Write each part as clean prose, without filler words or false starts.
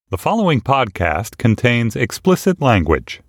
The following podcast contains explicit language.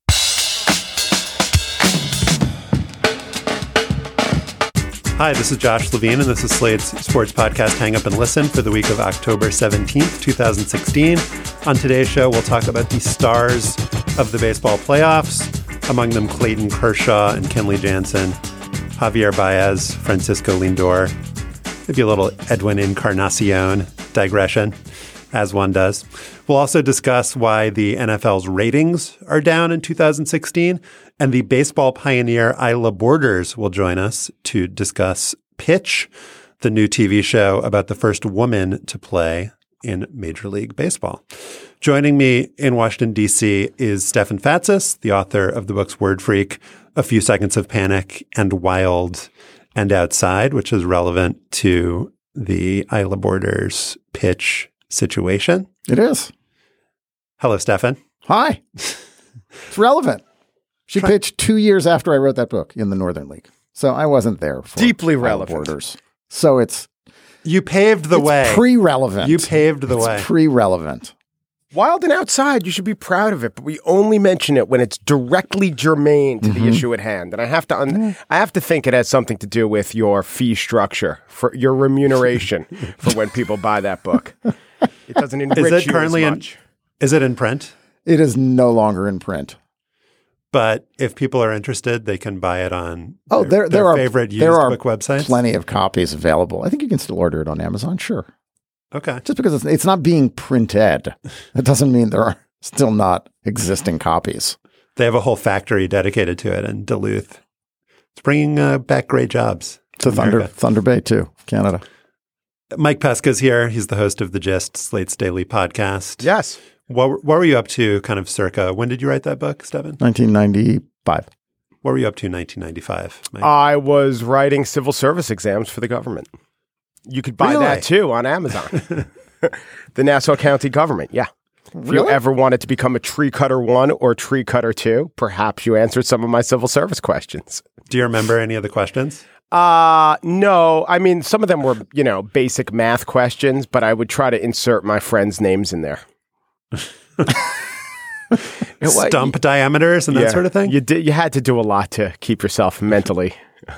Hi, this is Josh Levine, and this is Slate's sports podcast Hang Up and Listen for the week of October 17th, 2016. On today's show, we'll talk about the stars of the baseball playoffs, among them Clayton Kershaw and Kenley Jansen, Javier Baez, Francisco Lindor, maybe a little Edwin Encarnacion digression, as one does. We'll also discuss why the NFL's ratings are down in 2016, and the baseball pioneer Isla Borders will join us to discuss Pitch, the new TV show about the first woman to play in Major League Baseball. Joining me in Washington, D.C. is Stefan Fatsis, the author of the books Word Freak, A Few Seconds of Panic, and Wild and Outside, which is relevant to the Isla Borders Pitch situation. It is. Hello, Stefan. Hi. It's relevant. She pitched 2 years after I wrote that book in the Northern League. So I wasn't there for deeply relevant. Borders. So it's you paved the way. Pre-relevant. You paved the way. Pre-relevant. Wild and Outside, you should be proud of it, but we only mention it when it's directly germane to the issue at hand. And I have to think it has something to do with your fee structure, for your remuneration for when people buy that book. It doesn't enrich you as much. Is it in print? It is no longer in print. But if people are interested, they can buy it on their favorite used book websites. Plenty of copies available. I think you can still order it on Amazon. Sure. Okay. Just because it's not being printed, it doesn't mean there are still not existing copies. They have a whole factory dedicated to it in Duluth. It's bringing back great jobs. To Thunder Bay, too, Canada. Mike Pesca's here. He's the host of The Gist, Slate's daily podcast. Yes. What were you up to kind of circa? When did you write that book, Stefan? 1995. What were you up to in 1995, Mike? I was writing civil service exams for the government. You could buy that, too, on Amazon. The Nassau County government, yeah. If you ever wanted to become a tree cutter 1 or tree cutter 2, perhaps you answered some of my civil service questions. Do you remember any of the questions? No. I mean, some of them were, basic math questions, but I would try to insert my friends' names in there. Stump diameters and that sort of thing? You had to do a lot to keep yourself mentally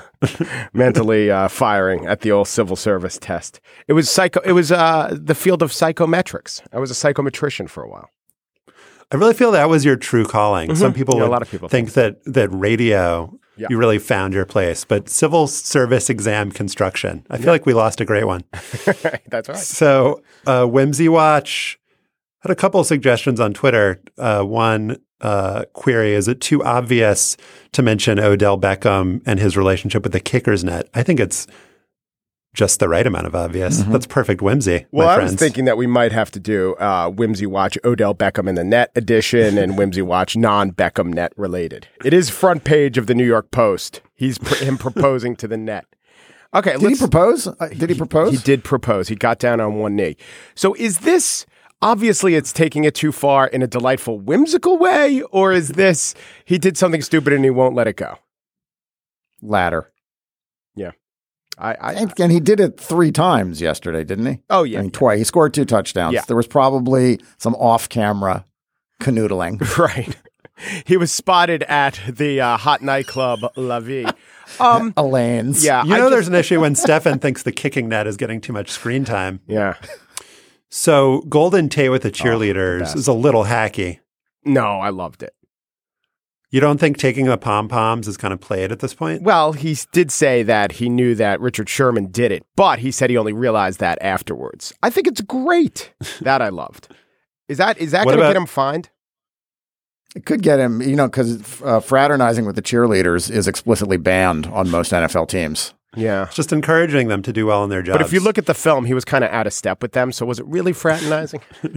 firing at the old civil service test. It was the field of psychometrics. I was a psychometrician for a while. I really feel that was your true calling. Mm-hmm. Some people a lot of people think that radio, you really found your place. But civil service exam construction, I feel like we lost a great one. That's right. So Whimsy Watch had a couple of suggestions on Twitter. One query, is it too obvious to mention Odell Beckham and his relationship with the kicker's net? I think it's just the right amount of obvious. Mm-hmm. That's perfect whimsy, well, my I friends. was thinking that we might have to do Whimsy Watch Odell Beckham in the net edition and Whimsy Watch non-Beckham net related. It is front page of the New York Post. He's him proposing to the net. Okay, Did he propose? Did he propose? He did propose. He got down on one knee. So is this... Obviously, it's taking it too far in a delightful, whimsical way, or is this he did something stupid and he won't let it go? Latter. Yeah. And he did it 3 times yesterday, didn't he? Oh, yeah. I mean, twice. He scored 2 touchdowns. Yeah. There was probably some off-camera canoodling. Right. He was spotted at the hot nightclub La Vie. Elaine's. Yeah. There's an issue when Stefan thinks the kicking net is getting too much screen time. Yeah. So Golden Tate with the cheerleaders is a little hacky. No, I loved it. You don't think taking the pom-poms is kind of played at this point? Well, he did say that he knew that Richard Sherman did it, but he said he only realized that afterwards. I think it's great. That I loved. Is that going to get him fined? It could get him, because fraternizing with the cheerleaders is explicitly banned on most NFL teams. Yeah. It's just encouraging them to do well in their jobs. But if you look at the film, he was kind of out of step with them. So was it really fraternizing?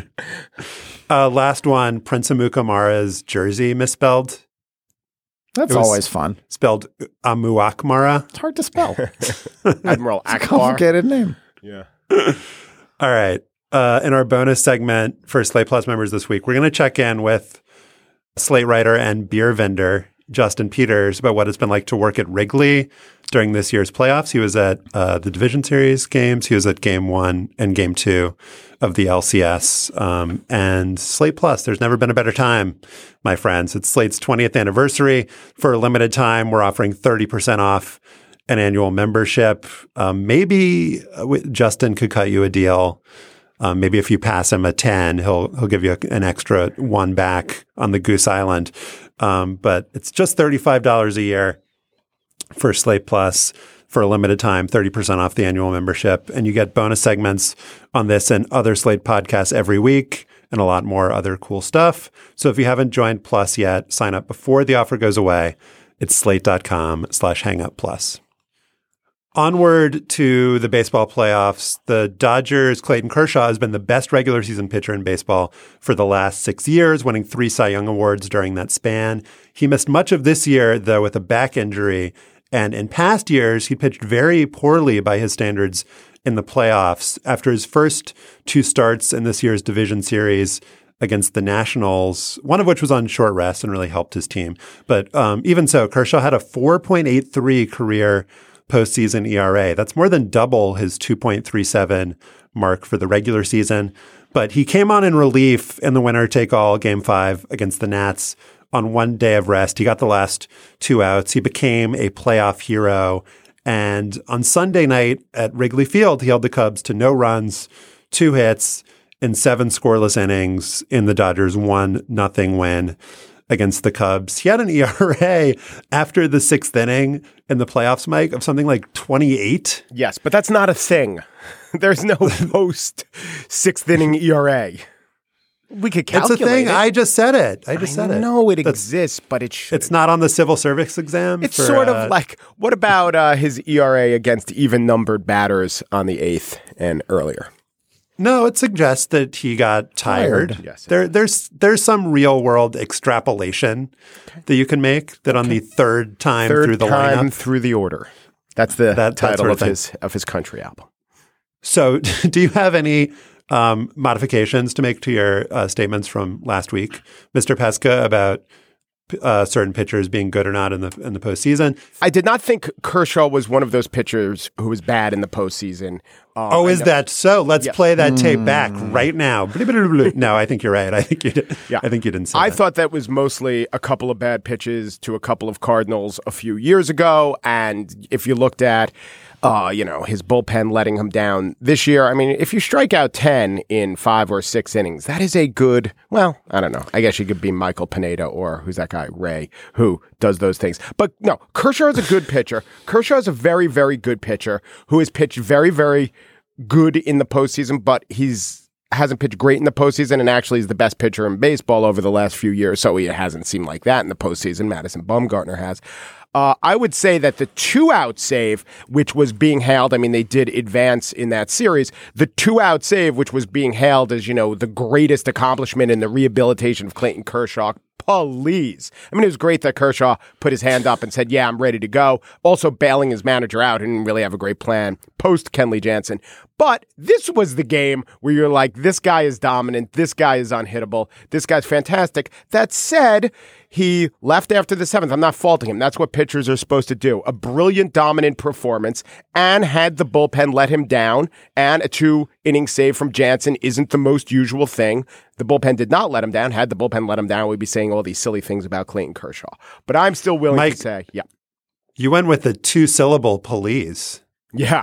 Last one, Prince Amukamara's jersey misspelled. That's always fun. Spelled Amuakmara. It's hard to spell. Admiral Akbar. It's a complicated name. Yeah. All right. In our bonus segment for Slate Plus members this week, we're going to check in with Slate writer and beer vendor Justin Peters about what it's been like to work at Wrigley during this year's playoffs. He was at the Division Series games. He was at Game 1 and Game 2 of the LCS. And Slate Plus, there's never been a better time, my friends. It's Slate's 20th anniversary. For a limited time, we're offering 30% off an annual membership. Maybe Justin could cut you a deal. Maybe if you pass him a 10, he'll give you an extra one back on the Goose Island. But it's just $35 a year for Slate Plus for a limited time, 30% off the annual membership. And you get bonus segments on this and other Slate podcasts every week and a lot more other cool stuff. So if you haven't joined Plus yet, sign up before the offer goes away. It's slate.com/hangupplus. Onward to the baseball playoffs. The Dodgers' Clayton Kershaw has been the best regular season pitcher in baseball for the last 6 years, winning 3 Cy Young Awards during that span. He missed much of this year, though, with a back injury. And in past years, he pitched very poorly by his standards in the playoffs. After his first 2 starts in this year's division series against the Nationals, one of which was on short rest and really helped his team. But even so, Kershaw had a 4.83 career postseason ERA. That's more than double his 2.37 mark for the regular season. But he came on in relief in the winner-take-all Game 5 against the Nats on one day of rest. He got the last 2 outs. He became a playoff hero. And on Sunday night at Wrigley Field, he held the Cubs to no runs, 2 hits in 7 scoreless innings in the Dodgers' 1-0 win against the Cubs. He had an ERA after the 6th inning in the playoffs, Mike, of something like 28. Yes, but that's not a thing. There's no post 6th inning ERA. We could calculate It's a thing. it. I just said it. I know it exists, but it should. It's not on the civil service exam. It's sort of like, what about his ERA against even-numbered batters on the 8th and earlier? No, it suggests that he got tired. Yes. There's some real-world extrapolation that you can make that on the third time through the lineup. Through the order. That's the title of his country album. So do you have any modifications to make to your statements from last week, Mr. Pesca, about certain pitchers being good or not in the postseason? I did not think Kershaw was one of those pitchers who was bad in the postseason. Is that so? Let's play that tape back right now. No, I think you're right. I think you did. Yeah. I think you didn't say I that. thought that was mostly a couple of bad pitches to a couple of Cardinals a few years ago. And if you looked at his bullpen letting him down this year. I mean, if you strike out 10 in 5 or 6 innings, that is a good, well, I don't know. I guess you could be Michael Pineda or who's that guy, Ray, who does those things. But no, Kershaw is a good pitcher. Kershaw is a very, very good pitcher who has pitched very, very good in the postseason, but hasn't pitched great in the postseason and actually is the best pitcher in baseball over the last few years. So he hasn't seemed like that in the postseason. Madison Bumgarner has. I would say that the 2-out save, which was being hailed, I mean, they did advance in that series. The 2-out save, which was being hailed as, the greatest accomplishment in the rehabilitation of Clayton Kershaw. Please. I mean, it was great that Kershaw put his hand up and said, yeah, I'm ready to go. Also bailing his manager out. He didn't really have a great plan post Kenley Jansen. But this was the game where you're like, this guy is dominant. This guy is unhittable. This guy's fantastic. That said, he left after the 7th. I'm not faulting him. That's what pitchers are supposed to do. A brilliant, dominant performance, and had the bullpen let him down, and a 2-inning save from Jansen isn't the most usual thing. The bullpen did not let him down. Had the bullpen let him down, we'd be saying all these silly things about Clayton Kershaw. But I'm still willing to say, yeah. You went with the 2-syllable police. Yeah.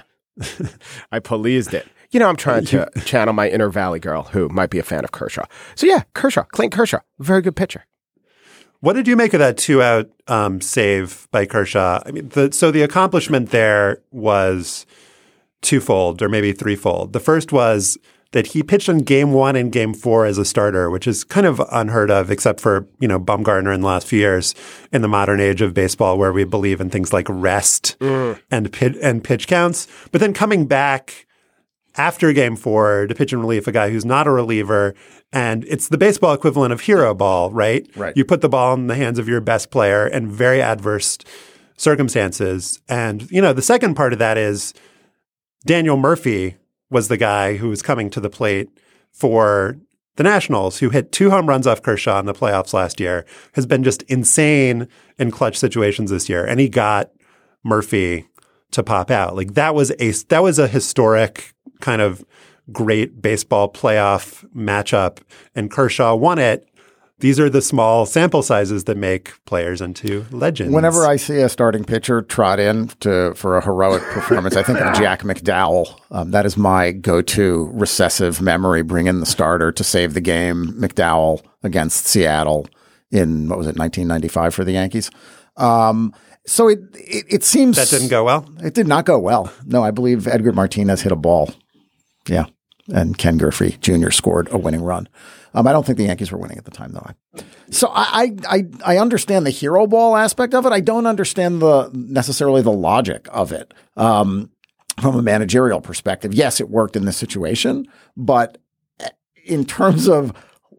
I policed it. I'm trying to channel my inner Valley girl who might be a fan of Kershaw. So yeah, Clayton Kershaw, very good pitcher. What did you make of that 2-out save by Kershaw? I mean, the accomplishment there was twofold or maybe threefold. The first was that he pitched in Game 1 and Game 4 as a starter, which is kind of unheard of, except for, Bumgarner in the last few years in the modern age of baseball where we believe in things like rest and pitch counts. But then coming back after Game 4 to pitch in relief, a guy who's not a reliever, and it's the baseball equivalent of hero ball, right? Right. You put the ball in the hands of your best player in very adverse circumstances. And, the second part of that is Daniel Murphy was the guy who was coming to the plate for the Nationals, who hit 2 home runs off Kershaw in the playoffs last year, has been just insane in clutch situations this year. And he got Murphy to pop out. Like that was a historic kind of great baseball playoff matchup, and Kershaw won it. These are the small sample sizes that make players into legends. Whenever I see a starting pitcher trot in for a heroic performance, I think of Jack McDowell. That is my go-to recessive memory. Bring in the starter to save the game. McDowell against Seattle in, 1995 for the Yankees. So it seems that didn't go well. It did not go well. No, I believe Edgar Martinez hit a ball. Yeah. And Ken Griffey Jr. scored a winning run. I don't think the Yankees were winning at the time, though. So I understand the hero ball aspect of it. I don't understand necessarily the logic of it from a managerial perspective. Yes, it worked in this situation, but in terms of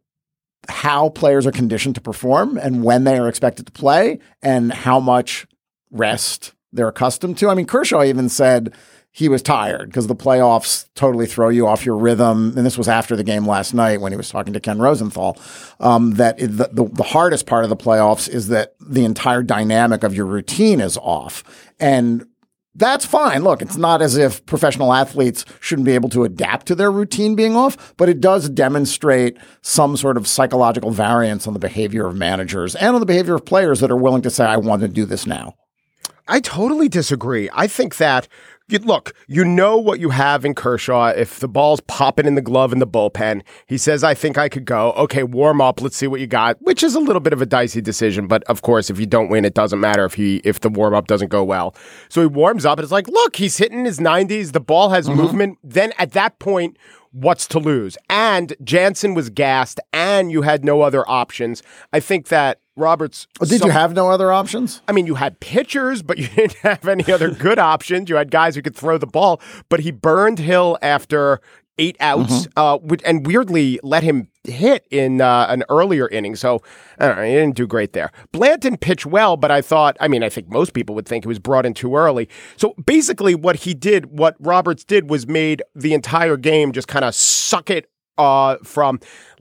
how players are conditioned to perform and when they are expected to play and how much rest they're accustomed to. I mean, Kershaw even said he was tired because the playoffs totally throw you off your rhythm. And this was after the game last night when he was talking to Ken Rosenthal, that the hardest part of the playoffs is that the entire dynamic of your routine is off. And that's fine. Look, it's not as if professional athletes shouldn't be able to adapt to their routine being off, but it does demonstrate some sort of psychological variance on the behavior of managers and on the behavior of players that are willing to say, I want to do this now. I totally disagree. I think that, look, you know what you have in Kershaw. If the ball's popping in the glove in the bullpen, he says, I think I could go. Okay, warm up. Let's see what you got, which is a little bit of a dicey decision. But of course, if you don't win, it doesn't matter if the warm up doesn't go well. So he warms up and it's like, look, he's hitting his 90s. The ball has movement. Then at that point, what's to lose? And Jansen was gassed and you had no other options. I think that Roberts. Did you have no other options? I mean, you had pitchers, but you didn't have any other good options. You had guys who could throw the ball, but he burned Hill after 8 outs, and weirdly let him hit in an earlier inning. So I don't know, he didn't do great there. Blanton pitched well, but I think most people would think he was brought in too early. So basically what Roberts did was made the entire game just kind of suck it from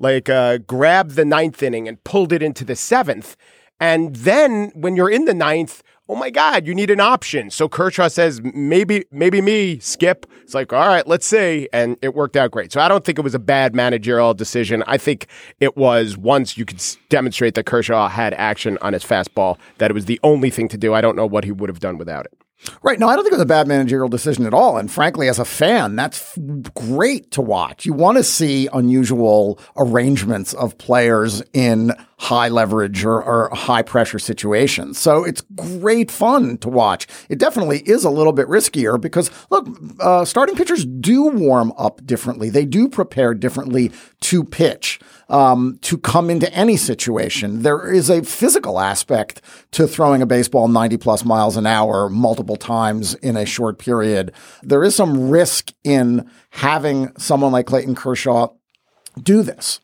grab the 9th inning and pulled it into the 7th. And then when you're in the 9th, oh my God, you need an option. So Kershaw says, maybe me, Skip. It's like, all right, let's see. And it worked out great. So I don't think it was a bad managerial decision. I think it was, once you could demonstrate that Kershaw had action on his fastball, that it was the only thing to do. I don't know what he would have done without it. Right. No, I don't think it was a bad managerial decision at all. And frankly, as a fan, that's great to watch. You want to see unusual arrangements of players in high leverage or high pressure situations. So it's great fun to watch. It definitely is a little bit riskier because, look, starting pitchers do warm up differently. They do prepare differently to pitch, to come into any situation. There is a physical aspect to throwing a baseball 90 plus miles an hour multiple times in a short period. There is some risk in having someone like Clayton Kershaw do this.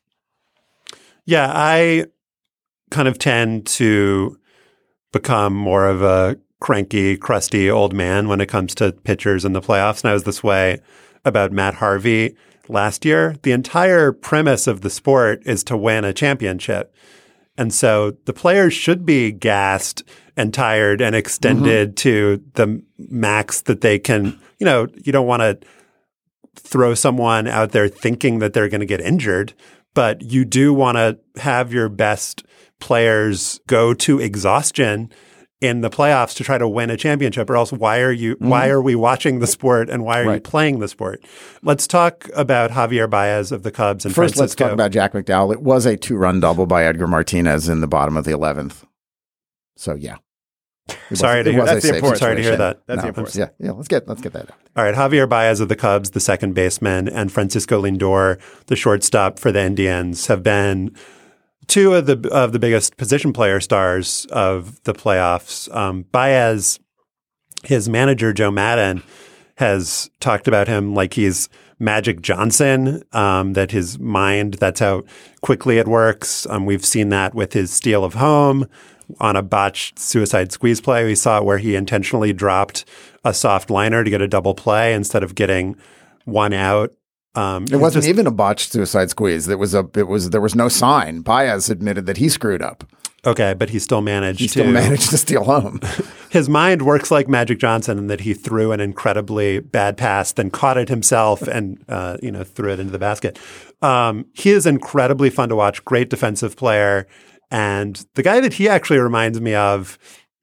Yeah, I kind of tend to become more of a cranky, crusty old man when it comes to pitchers in the playoffs. And I was this way about Matt Harvey last year. The entire premise of the sport is to win a championship. And so the players should be gassed and tired and extended to the max that they can. You don't want to throw someone out there thinking that they're going to get injured, but you do want to have your best players go to exhaustion in the playoffs to try to win a championship, or else why are we watching the sport and why are you playing the sport? Let's talk about Javier Baez of the Cubs and First, Francisco. let's talk about Jack McDowell. It was a 2-run double by Edgar Martinez in the bottom of the 11th. So yeah. Sorry to hear that. Sorry to hear that. That's the important. Yeah. Let's get that out. All right, Javier Baez of the Cubs, the second baseman, and Francisco Lindor, the shortstop for the Indians, have been two of the biggest position player stars of the playoffs. Baez, his manager Joe Maddon, has talked about him like he's Magic Johnson, that his mind, that's how quickly it works. We've seen that with his steal of home on a botched suicide squeeze play. We saw it where he intentionally dropped a soft liner to get a double play instead of getting one out. It wasn't even a botched suicide squeeze. There was no sign. Baez admitted that he screwed up. Okay, but he still managed to steal home. His mind works like Magic Johnson in that he threw an incredibly bad pass, then caught it himself and threw it into the basket. He is incredibly fun to watch, great defensive player. And the guy that he actually reminds me of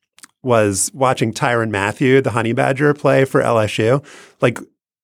was watching Tyrann Mathieu, the Honey Badger, play for LSU. Like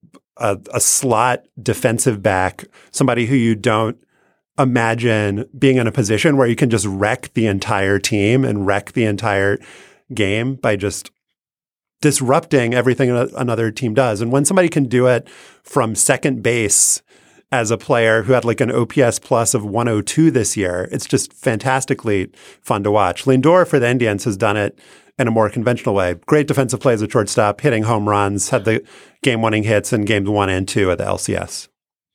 a slot defensive back, somebody who you don't imagine being in a position where you can just wreck the entire team and wreck the entire game by just disrupting everything another team does. And when somebody can do it from second base as a player who had like an OPS plus of 102 this year, it's just fantastically fun to watch. Lindor for the Indians has done it in a more conventional way. Great defensive plays at shortstop, hitting home runs, had the game-winning hits in games 1 and 2 at the LCS.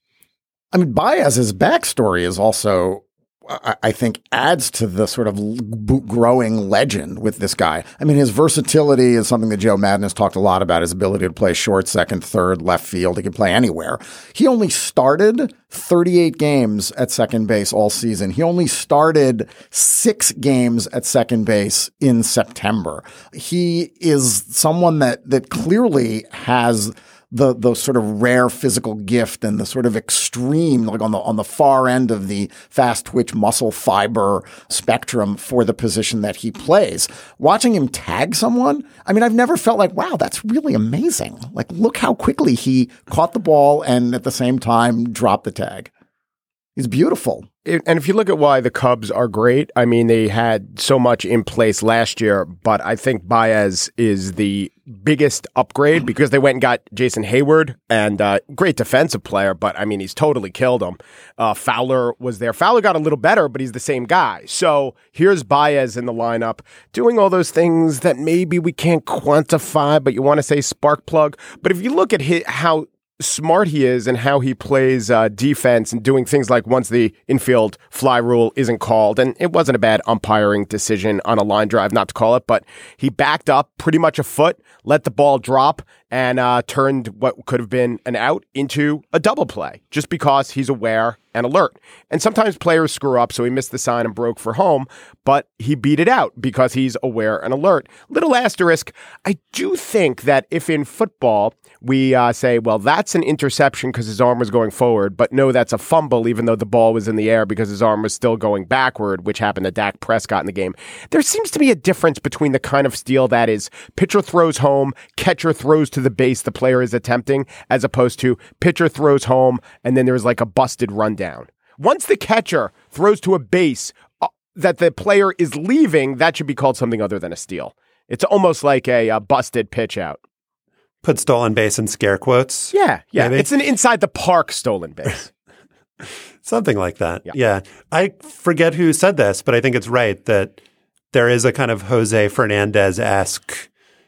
I mean, Baez's backstory is also, I think, adds to the sort of growing legend with this guy. I mean, his versatility is something that Joe Madden has talked a lot about, his ability to play short, second, third, left field. He can play anywhere. He only started 38 games at second base all season. He only started 6 games at second base in September. He is someone that clearly has the sort of rare physical gift and the sort of extreme, like on the far end of the fast twitch muscle fiber spectrum for the position that he plays. Watching him tag someone, I mean, I've never felt like, wow, that's really amazing. Like, look how quickly he caught the ball and at the same time dropped the tag. He's beautiful. And if you look at why the Cubs are great, I mean, they had so much in place last year, but I think Baez is the biggest upgrade because they went and got Jason Hayward, and great defensive player, but I mean, he's totally killed him. Fowler was there. Fowler got a little better, but he's the same guy. So here's Baez in the lineup doing all those things that maybe we can't quantify, but you want to say spark plug. But if you look at how smart he is and how he plays defense and doing things like once the infield fly rule isn't called, and it wasn't a bad umpiring decision on a line drive not to call it, but he backed up pretty much a foot, let the ball drop, and turned what could have been an out into a double play just because he's aware and alert. And sometimes players screw up, so he missed the sign and broke for home, but he beat it out because he's aware and alert. Little asterisk, I do think that if in football we say, well, that's an interception because his arm was going forward, but no, that's a fumble even though the ball was in the air because his arm was still going backward, which happened to Dak Prescott in the game. There seems to be a difference between the kind of steal that is pitcher throws home, catcher throws to the base the player is attempting, as opposed to pitcher throws home and then there's like a busted rundown. Once the catcher throws to a base that the player is leaving, that should be called something other than a steal. It's almost like a busted pitch out. Put stolen base in scare quotes. Yeah. Maybe? It's an inside the park stolen base. Something like that. Yeah. I forget who said this, but I think it's right that there is a kind of Jose Fernandez-esque,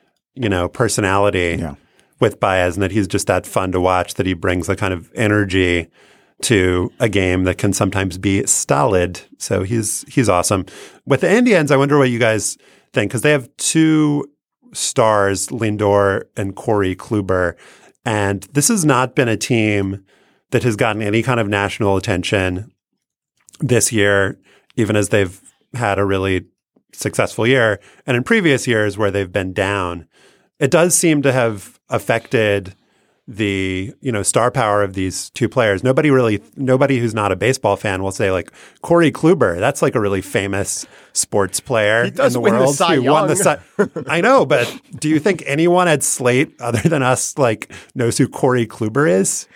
personality with Baez, and that he's just that fun to watch, that he brings a kind of energy to a game that can sometimes be stolid. So he's awesome. With the Indians, I wonder what you guys think, because they have 2 stars, Lindor and Corey Kluber, and this has not been a team that has gotten any kind of national attention this year, even as they've had a really successful year. And in previous years where they've been down, it does seem to have affected the star power of these 2 players. Nobody who's not a baseball fan will say like Corey Kluber. That's like a really famous sports player in the world who won the Cy. I know, but do you think anyone at Slate other than us like knows who Corey Kluber is?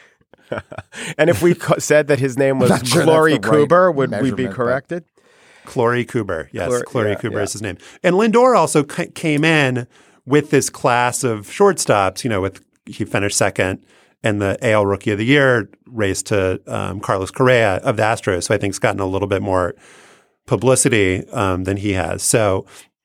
And if we said that his name was Clory Kluber, would we be corrected? Clory Kluber, yes, Clory Kluber is his name. And Lindor also came in with this class of shortstops. He finished second in the AL Rookie of the Year race to Carlos Correa of the Astros. So I think it's gotten a little bit more publicity than he has. So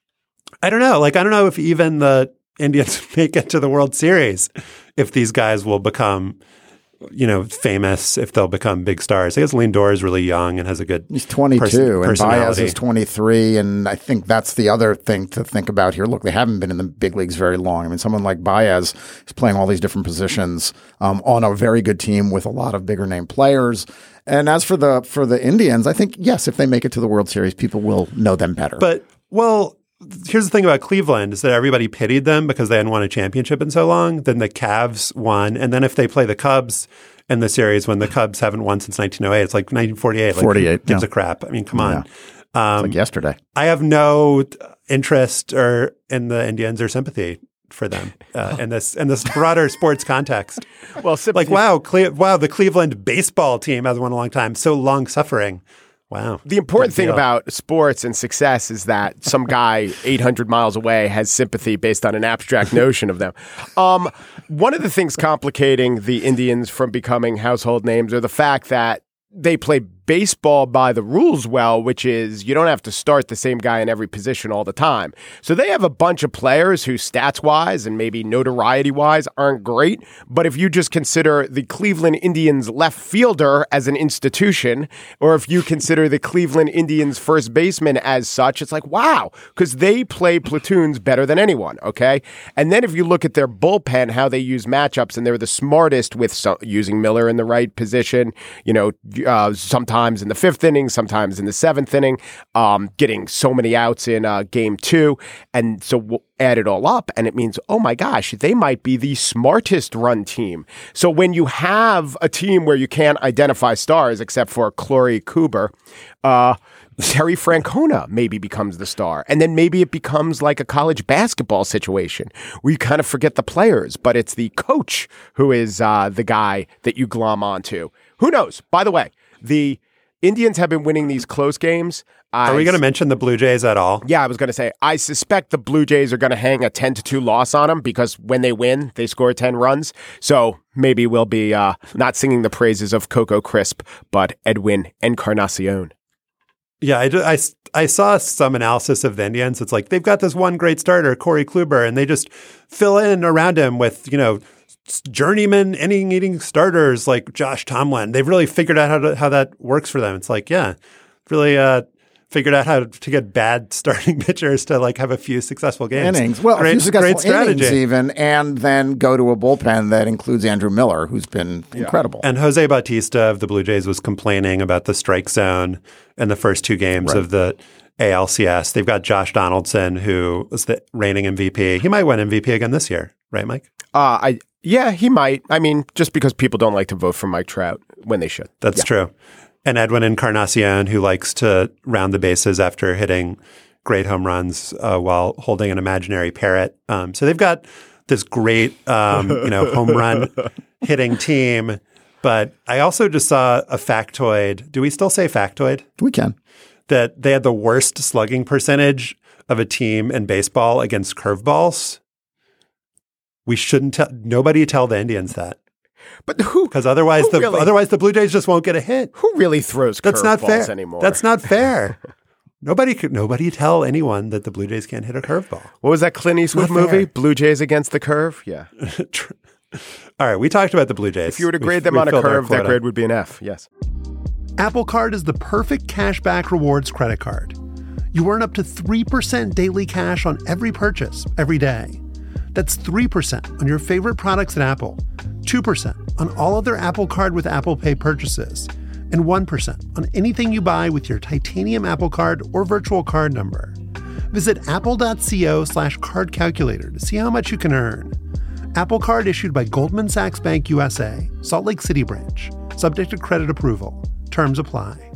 I don't know. I don't know if even the Indians make it to the World Series if these guys will become famous if they'll become big stars. I guess Lindor is really young and has a good He's 22 and Baez personality. is 23. And I think that's the other thing to think about here. Look, they haven't been in the big leagues very long. I mean, someone like Baez is playing all these different positions on a very good team with a lot of bigger name players. And as for the Indians, I think, yes, if they make it to the World Series, people will know them better. But, here's the thing about Cleveland is that everybody pitied them because they hadn't won a championship in so long. Then the Cavs won. And then if they play the Cubs in the series when the Cubs haven't won since 1908, it's like 1948. 48. Gives a crap. I mean, come on. It's like yesterday. I have no interest in the Indians or sympathy for them in this broader sports context. Well, like, wow, the Cleveland baseball team hasn't won in a long time. So long suffering. Wow. The important thing about sports and success is that some guy 800 miles away has sympathy based on an abstract notion of them. One of the things complicating the Indians from becoming household names are the fact that they play baseball by the rules well, which is you don't have to start the same guy in every position all the time. So they have a bunch of players who stats-wise and maybe notoriety-wise aren't great, but if you just consider the Cleveland Indians left fielder as an institution, or if you consider the Cleveland Indians first baseman as such, it's like, wow, because they play platoons better than anyone, okay? And then if you look at their bullpen, how they use matchups, and they're the smartest with using Miller in the right position, sometimes in the fifth inning, sometimes in the seventh inning, getting so many outs in game 2. And so we'll add it all up, and it means, oh my gosh, they might be the smartest run team. So when you have a team where you can't identify stars except for Corey Kluber, Terry Francona maybe becomes the star. And then maybe it becomes like a college basketball situation where you kind of forget the players, but it's the coach who is the guy that you glom onto. Who knows? By the way, the Indians have been winning these close games. Are we going to mention the Blue Jays at all? Yeah, I was going to say, I suspect the Blue Jays are going to hang a 10-2 loss on them because when they win, they score 10 runs. So maybe we'll be not singing the praises of Coco Crisp, but Edwin Encarnacion. Yeah, I saw some analysis of the Indians. It's like they've got this one great starter, Corey Kluber, and they just fill in around him with, journeyman inning-eating starters like Josh Tomlin. They've really figured out how that works for them. It's like, yeah, really figured out how to get bad starting pitchers to have a few successful games. Innings. Well, great, a few successful great strategy. innings even, and then go to a bullpen that includes Andrew Miller, who's been incredible. And Jose Bautista of the Blue Jays was complaining about the strike zone in the first 2 games of the ALCS. They've got Josh Donaldson, who was the reigning MVP. He might win MVP again this year, right, Mike? Yeah, he might. I mean, just because people don't like to vote for Mike Trout when they should. That's true. And Edwin Encarnacion, who likes to round the bases after hitting great home runs while holding an imaginary parrot. So they've got this great, home run hitting team. But I also just saw a factoid. Do we still say factoid? We can. That they had the worst slugging percentage of a team in baseball against curveballs. We shouldn't nobody tell the Indians that. But who? Because otherwise the Blue Jays just won't get a hit. Who really throws curveballs anymore? That's not fair. Nobody tell anyone that the Blue Jays can't hit a curveball. What was that Clint Eastwood movie? Blue Jays Against the Curve? Yeah. All right, we talked about the Blue Jays. If you were to grade them on a curve, that grade would be an F. Yes. Apple Card is the perfect cashback rewards credit card. You earn up to 3% daily cash on every purchase every day. That's 3% on your favorite products at Apple, 2% on all other Apple Card with Apple Pay purchases, and 1% on anything you buy with your titanium Apple Card or virtual card number. Visit apple.co/card calculator to see how much you can earn. Apple Card issued by Goldman Sachs Bank USA, Salt Lake City branch, subject to credit approval. Terms apply.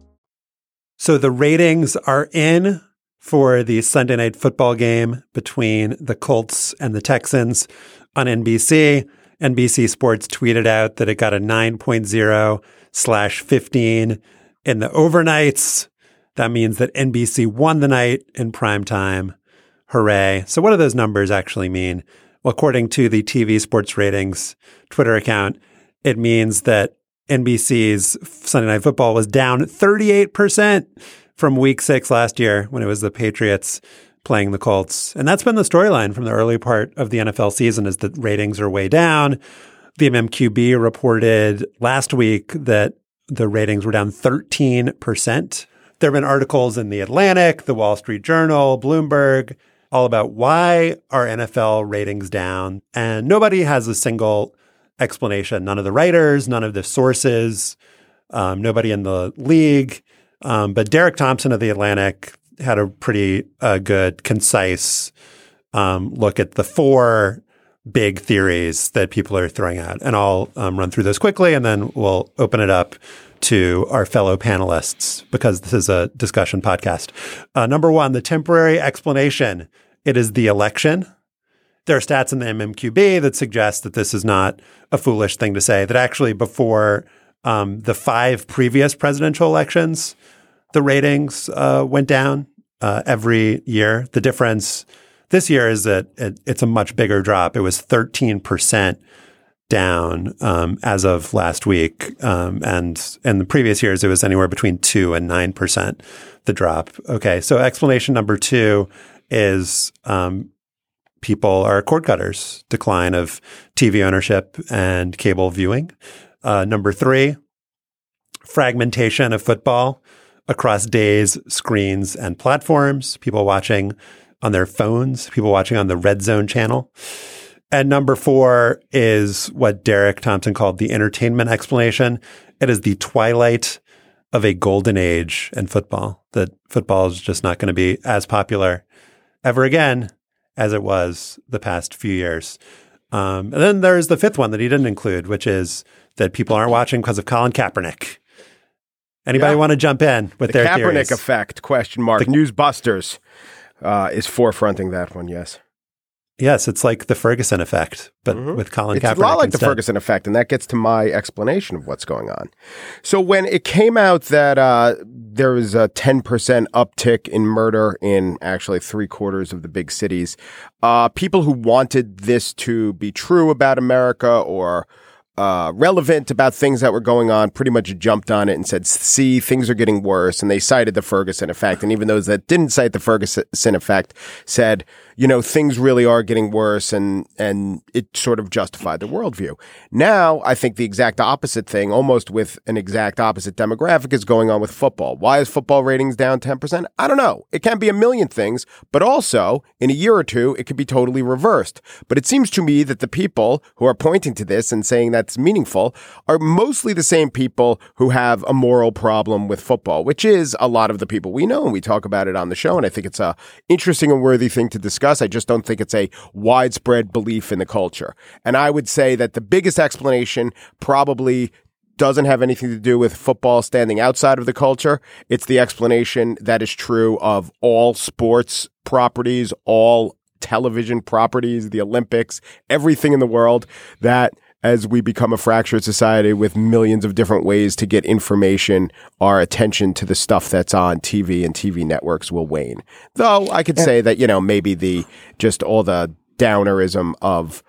So the ratings are in for the Sunday night football game between the Colts and the Texans on NBC. NBC Sports tweeted out that it got a 9.0/15 in the overnights. That means that NBC won the night in prime time. Hooray. So what do those numbers actually mean? Well, according to the TV Sports Ratings Twitter account, it means that NBC's Sunday Night Football was down 38% from Week 6 last year when it was the Patriots playing the Colts. And that's been the storyline from the early part of the NFL season is that ratings are way down. The MMQB reported last week that the ratings were down 13%. There have been articles in The Atlantic, The Wall Street Journal, Bloomberg, all about why are NFL ratings down. And nobody has a single explanation. None of the writers, none of the sources, nobody in the league. But Derek Thompson of The Atlantic had a pretty good, concise look at the four big theories that people are throwing out. And I'll run through those quickly, and then we'll open it up to our fellow panelists because this is a discussion podcast. Number one, the temporary explanation. It is the election. There are stats in the MMQB that suggest that this is not a foolish thing to say, that actually before the 5 previous presidential elections, the ratings went down every year. The difference this year is that it's a much bigger drop. It was 13% down as of last week. And in the previous years, it was anywhere between 2 and 9%, the drop. Okay, so explanation number 2 is people are cord cutters, decline of TV ownership and cable viewing. Number 3, fragmentation of football across days, screens, and platforms, people watching on their phones, people watching on the Red Zone channel. And number 4 is what Derek Thompson called the entertainment explanation. It is the twilight of a golden age in football, that football is just not going to be as popular ever again as it was the past few years. And then there's the 5th one that he didn't include, which is that people aren't watching because of Colin Kaepernick. Anybody want to jump in with their Kaepernick theories? effect, question mark. Newsbusters is forefronting that one, yes. Yes, it's like the Ferguson effect, but with Colin Kaepernick. It's a lot like instead. the Ferguson effect, and that gets to my explanation of what's going on. So when it came out that there was a 10% uptick in murder in actually 3/4 of the big cities, people who wanted this to be true about America or relevant about things that were going on pretty much jumped on it and said, see, things are getting worse. And they cited the Ferguson effect. And even those that didn't cite the Ferguson effect said, you know, things really are getting worse, and it sort of justified the worldview. Now, I think the exact opposite thing, almost with an exact opposite demographic, is going on with football. Why is football ratings down 10%? I don't know. It can be a million things, but also in a year or two, it could be totally reversed. But it seems to me that the people who are pointing to this and saying that's meaningful are mostly the same people who have a moral problem with football, which is a lot of the people we know, and we talk about it on the show. And I think it's a interesting and worthy thing to discuss. I just don't think it's a widespread belief in the culture. And I would say that the biggest explanation probably doesn't have anything to do with football standing outside of the culture. It's the explanation that is true of all sports properties, all television properties, the Olympics, everything in the world, that as we become a fractured society with millions of different ways to get information, our attention to the stuff that's on TV and TV networks will wane. Though I could say that, you know, maybe just all the downerism of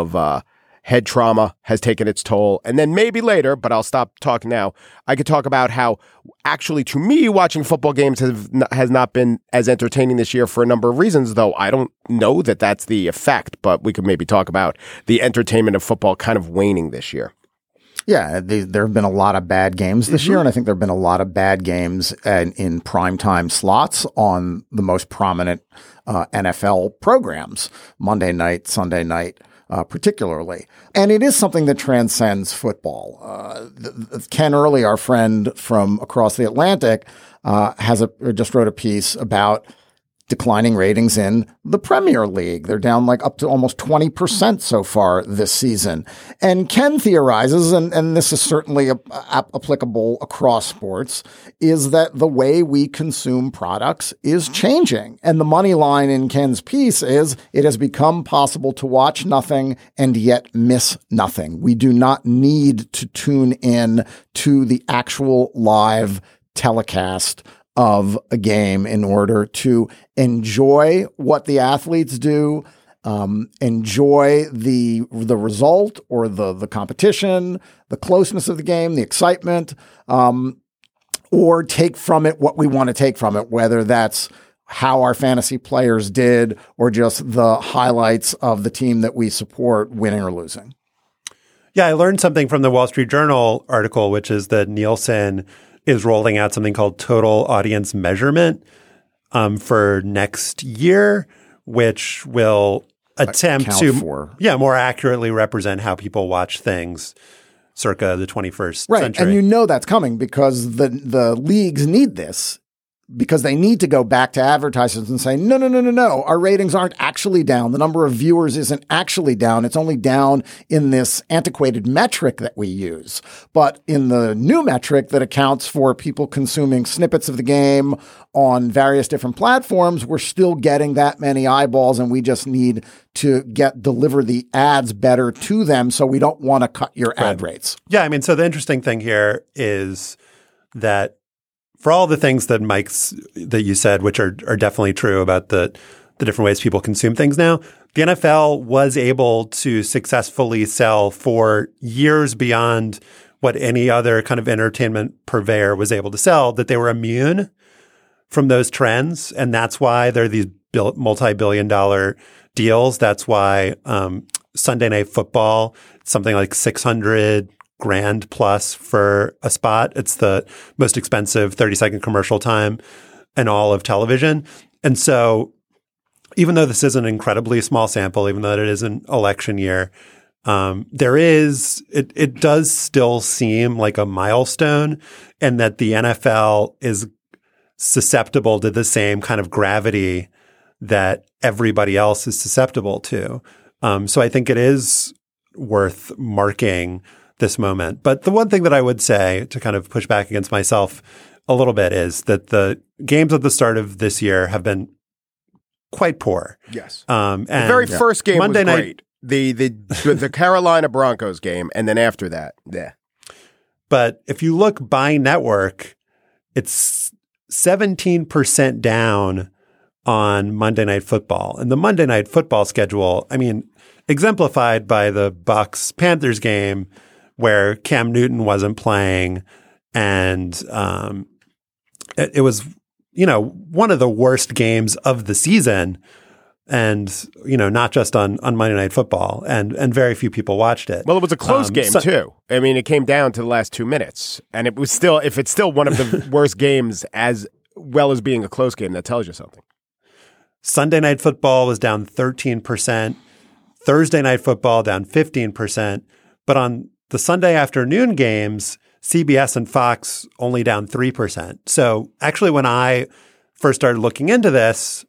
head trauma has taken its toll. And then maybe later, but I'll stop talking now, I could talk about how actually, to me, watching football games has not been as entertaining this year for a number of reasons, though I don't know that that's the effect, but we could maybe talk about the entertainment of football kind of waning this year. Yeah, there have been a lot of bad games this year, and I think there have been a lot of bad games in primetime slots on the most prominent NFL programs, Monday night, Sunday night, particularly. And it is something that transcends football. Ken Early, our friend from across the Atlantic, just wrote a piece about declining ratings in the Premier League. They're down like up to almost 20% so far this season. And Ken theorizes, and this is certainly applicable across sports, is that the way we consume products is changing. And the money line in Ken's piece is it has become possible to watch nothing and yet miss nothing. We do not need to tune in to the actual live telecast of a game in order to enjoy what the athletes do, enjoy the result or the competition, the closeness of the game, the excitement, or take from it what we want to take from it, whether that's how our fantasy players did or just the highlights of the team that we support winning or losing. Yeah, I learned something from the Wall Street Journal article, which is that Nielsen is rolling out something called total audience measurement for next year, which will attempt to more accurately represent how people watch things circa the 21st century. And that's coming because the leagues need this, because they need to go back to advertisers and say, no, our ratings aren't actually down. The number of viewers isn't actually down. It's only down in this antiquated metric that we use. But in the new metric that accounts for people consuming snippets of the game on various different platforms, we're still getting that many eyeballs, and we just need to deliver the ads better to them, so we don't want to cut your ad rates. Yeah, I mean, so the interesting thing here is that for all the things that you said, which are definitely true about the different ways people consume things now, the NFL was able to successfully sell for years beyond what any other kind of entertainment purveyor was able to sell, that they were immune from those trends. And that's why there are these multi-billion-dollar deals. That's why Sunday Night Football, something like $600 grand plus for a spot. It's the most expensive 30-second commercial time in all of television. And so even though this is an incredibly small sample, even though it is an election year, it does still seem like a milestone, and that the NFL is susceptible to the same kind of gravity that everybody else is susceptible to. So I think it is worth marking this moment. But the one thing that I would say, to kind of push back against myself a little bit, is that the games at the start of this year have been quite poor. Yes. And the very first game Monday was great. The Carolina Broncos game, and then after that, yeah. But if you look by network, it's 17% down on Monday Night Football. And the Monday Night Football schedule, I mean, exemplified by the Bucs-Panthers game, where Cam Newton wasn't playing, and it was, one of the worst games of the season, and not just on Monday Night Football, and very few people watched it. Well, it was a close game too. I mean, it came down to the last 2 minutes, and it was still, if it's still one of the worst games, as well as being a close game, that tells you something. Sunday Night Football was down 13%. Thursday Night Football down 15%. But on the Sunday afternoon games, CBS and Fox only down 3%. So actually, when I first started looking into this,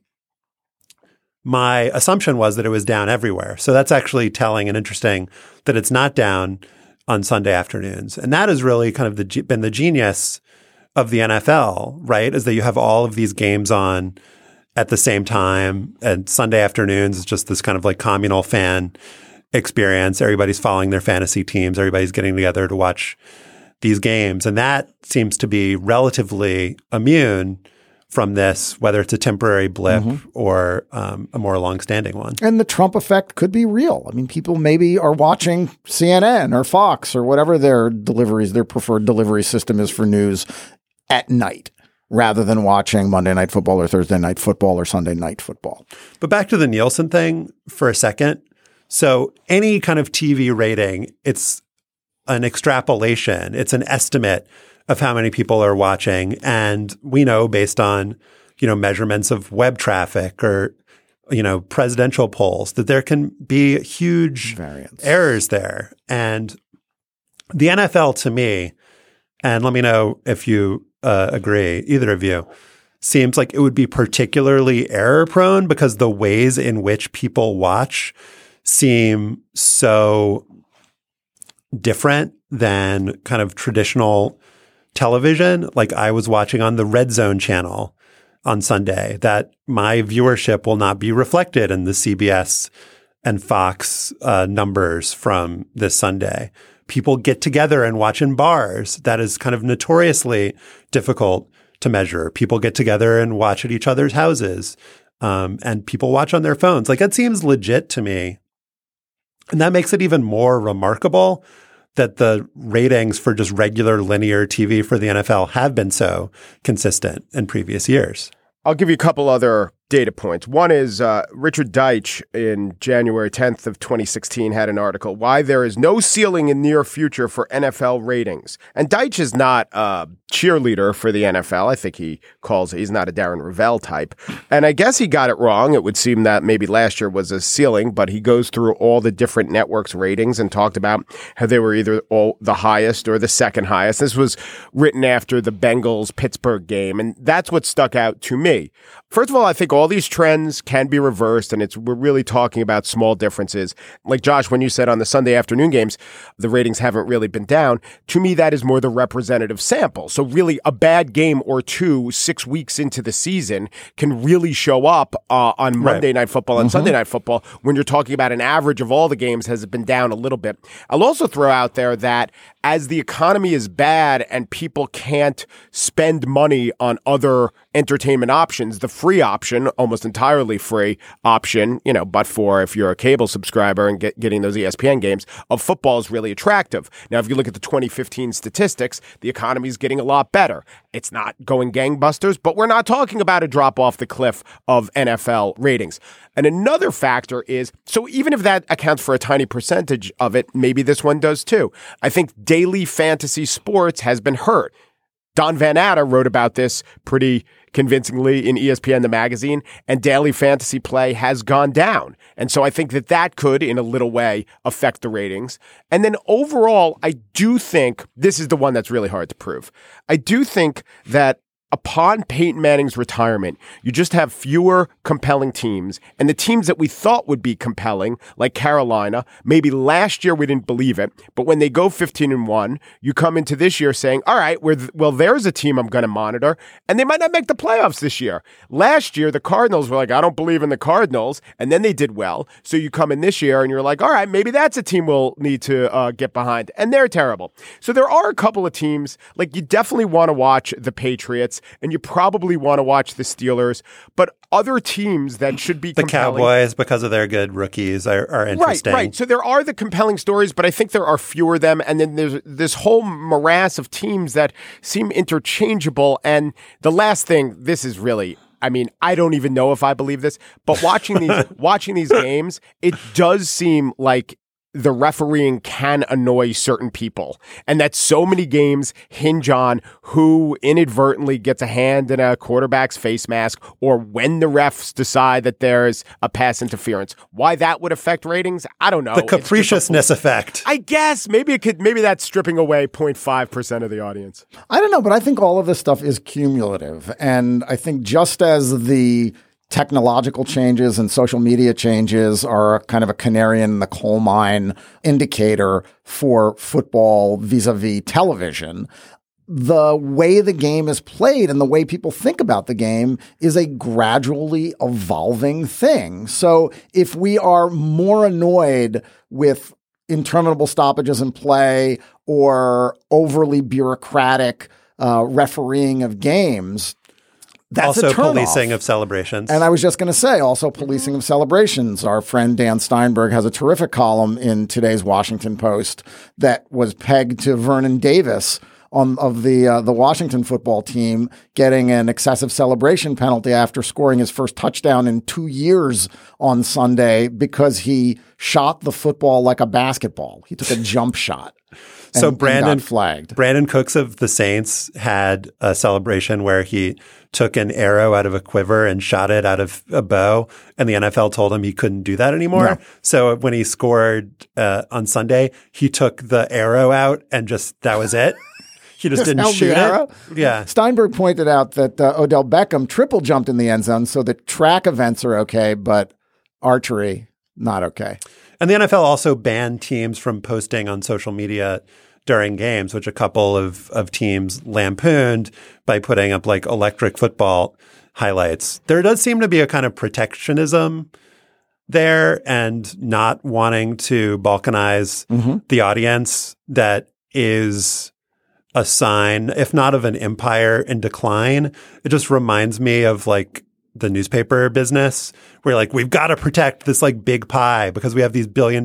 my assumption was that it was down everywhere. So that's actually telling and interesting that it's not down on Sunday afternoons. And that has really kind of been the genius of the NFL, right? Is that you have all of these games on at the same time, and Sunday afternoons is just this kind of like communal fan experience. Everybody's following their fantasy teams. Everybody's getting together to watch these games. And that seems to be relatively immune from this, whether it's a temporary blip or a more longstanding one. And the Trump effect could be real. I mean, people maybe are watching CNN or Fox or whatever their preferred delivery system is for news at night, rather than watching Monday Night Football or Thursday Night Football or Sunday Night Football. But back to the Nielsen thing for a second. So any kind of TV rating, it's an extrapolation. It's an estimate of how many people are watching. And we know based on, measurements of web traffic or, presidential polls, that there can be huge variance errors there. And the NFL, to me, and let me know if you agree, either of you, seems like it would be particularly error prone because the ways in which people watch seem so different than kind of traditional television. Like I was watching on the Red Zone channel on Sunday, that my viewership will not be reflected in the CBS and Fox numbers from this Sunday. People get together and watch in bars. That is kind of notoriously difficult to measure. People get together and watch at each other's houses, and people watch on their phones. Like, that seems legit to me. And that makes it even more remarkable that the ratings for just regular linear TV for the NFL have been so consistent in previous years. I'll give you a couple other data points. One is Richard Deitch in January 10th of 2016 had an article, Why There Is No Ceiling in Near Future for NFL Ratings. And Deitch is not a cheerleader for the NFL. I think he's not a Darren Rovell type. And I guess he got it wrong. It would seem that maybe last year was a ceiling, but he goes through all the different networks' ratings and talked about how they were either all the highest or the second highest. This was written after the Bengals-Pittsburgh game, and that's what stuck out to me. First of all, I think all these trends can be reversed, and we're really talking about small differences. Like, Josh, when you said on the Sunday afternoon games, the ratings haven't really been down, to me, that is more the representative sample. So really, a bad game or two 6 weeks into the season can really show up on Monday Night Football and Sunday Night Football when you're talking about an average of all the games has been down a little bit. I'll also throw out there that as the economy is bad and people can't spend money on other entertainment options, the free option, almost entirely free option, but for if you're a cable subscriber and getting those ESPN games, of football is really attractive. Now, if you look at the 2015 statistics, the economy is getting a lot better. It's not going gangbusters, but we're not talking about a drop off the cliff of NFL ratings. And another factor is, so even if that accounts for a tiny percentage of it, maybe this one does too. I think daily fantasy sports has been hurt. Don Van Natta wrote about this pretty convincingly in ESPN, the magazine, and daily fantasy play has gone down. And so I think that could, in a little way, affect the ratings. And then overall, I do think, this is the one that's really hard to prove, I do think that upon Peyton Manning's retirement, you just have fewer compelling teams. And the teams that we thought would be compelling, like Carolina, maybe last year we didn't believe it, but when they go 15-1, you come into this year saying, all right, there's a team I'm going to monitor, and they might not make the playoffs this year. Last year, the Cardinals were like, I don't believe in the Cardinals, and then they did well. So you come in this year and you're like, all right, maybe that's a team we'll need to get behind, and they're terrible. So there are a couple of teams, like you definitely want to watch the Patriots, and you probably want to watch the Steelers, but other teams that should be compelling. The Cowboys, because of their good rookies, are interesting. Right. So there are the compelling stories, but I think there are fewer of them. And then there's this whole morass of teams that seem interchangeable. And the last thing, this is really, I don't even know if I believe this, but watching these games, it does seem like the refereeing can annoy certain people, and that so many games hinge on who inadvertently gets a hand in a quarterback's face mask or when the refs decide that there's a pass interference. Why that would affect ratings, I don't know. The capriciousness effect. I guess maybe that's stripping away 0.5% of the audience. I don't know, but I think all of this stuff is cumulative, and I think just as the technological changes and social media changes are kind of a canary in the coal mine indicator for football vis-a-vis television, the way the game is played and the way people think about the game is a gradually evolving thing. So if we are more annoyed with interminable stoppages in play or overly bureaucratic refereeing of games, that's also policing of celebrations. And I was just going to say, also policing of celebrations. Our friend Dan Steinberg has a terrific column in today's Washington Post that was pegged to Vernon Davis of the Washington football team getting an excessive celebration penalty after scoring his first touchdown in 2 years on Sunday because he shot the football like a basketball. He took a jump shot. So Brandon flagged. Brandon Cooks of the Saints had a celebration where he took an arrow out of a quiver and shot it out of a bow, and the NFL told him he couldn't do that anymore. No. So when he scored on Sunday, he took the arrow out and that was it. He just didn't shoot it. Yeah. Steinberg pointed out that Odell Beckham triple jumped in the end zone, so the track events are okay, but archery, not okay. And the NFL also banned teams from posting on social media during games, which a couple of teams lampooned by putting up like electric football highlights. There does seem to be a kind of protectionism there and not wanting to balkanize the audience that is a sign, if not of an empire in decline. It just reminds me of like the newspaper business where like, we've got to protect this like big pie because we have these $1 billion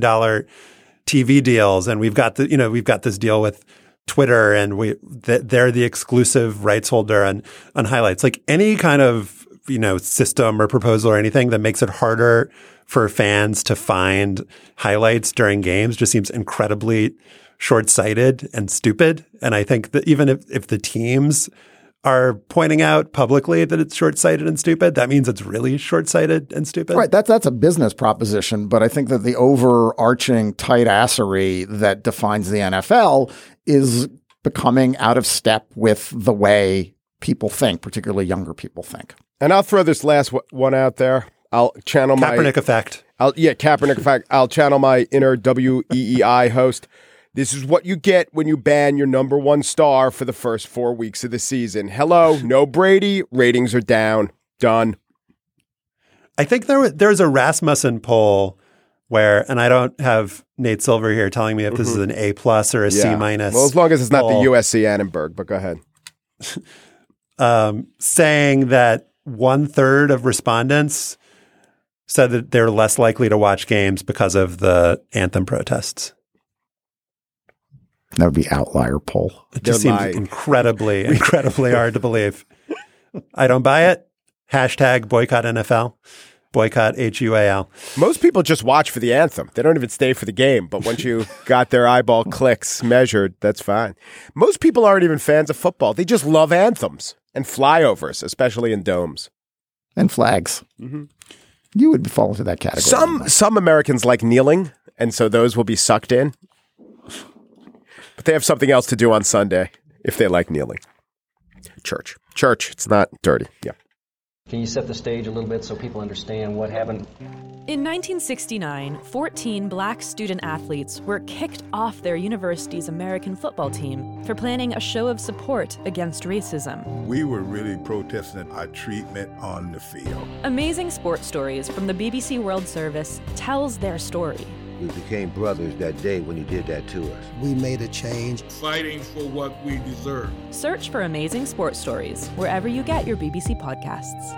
TV deals and we've got this deal with Twitter and they're the exclusive rights holder on highlights. Like any kind of system or proposal or anything that makes it harder for fans to find highlights during games just seems incredibly short-sighted and stupid. And I think that even if the teams are pointing out publicly that it's short-sighted and stupid, that means it's really short-sighted and stupid. Right. That's a business proposition. But I think that the overarching tight assery that defines the NFL is becoming out of step with the way people think, particularly younger people think. And I'll throw this last one out there. I'll channel Kaepernick effect. Kaepernick effect. I'll channel my inner WEEI host. This is what you get when you ban your number one star for the first 4 weeks of the season. Hello, no Brady. Ratings are down. Done. I think there's a Rasmussen poll where, and I don't have Nate Silver here telling me if this is an A+ or a C-. Well, as long as it's not the USC Annenberg, but go ahead. Saying that 1/3 of respondents said that they're less likely to watch games because of the anthem protests. That would be outlier poll. It just seems incredibly hard to believe. I don't buy it. Hashtag boycott NFL. Boycott HUAL. Most people just watch for the anthem. They don't even stay for the game. But once you got their eyeball clicks measured, that's fine. Most people aren't even fans of football. They just love anthems and flyovers, especially in domes. And flags. Mm-hmm. You would fall into that category. Some Americans like kneeling, and so those will be sucked in. But they have something else to do on Sunday if they like kneeling. Church. It's not dirty. Yeah. Can you set the stage a little bit so people understand what happened? In 1969, 14 black student athletes were kicked off their university's American football team for planning a show of support against racism. We were really protesting our treatment on the field. Amazing Sports Stories from the BBC World Service tells their story. We became brothers that day when he did that to us. We made a change. Fighting for what we deserve. Search for Amazing Sports Stories wherever you get your BBC podcasts.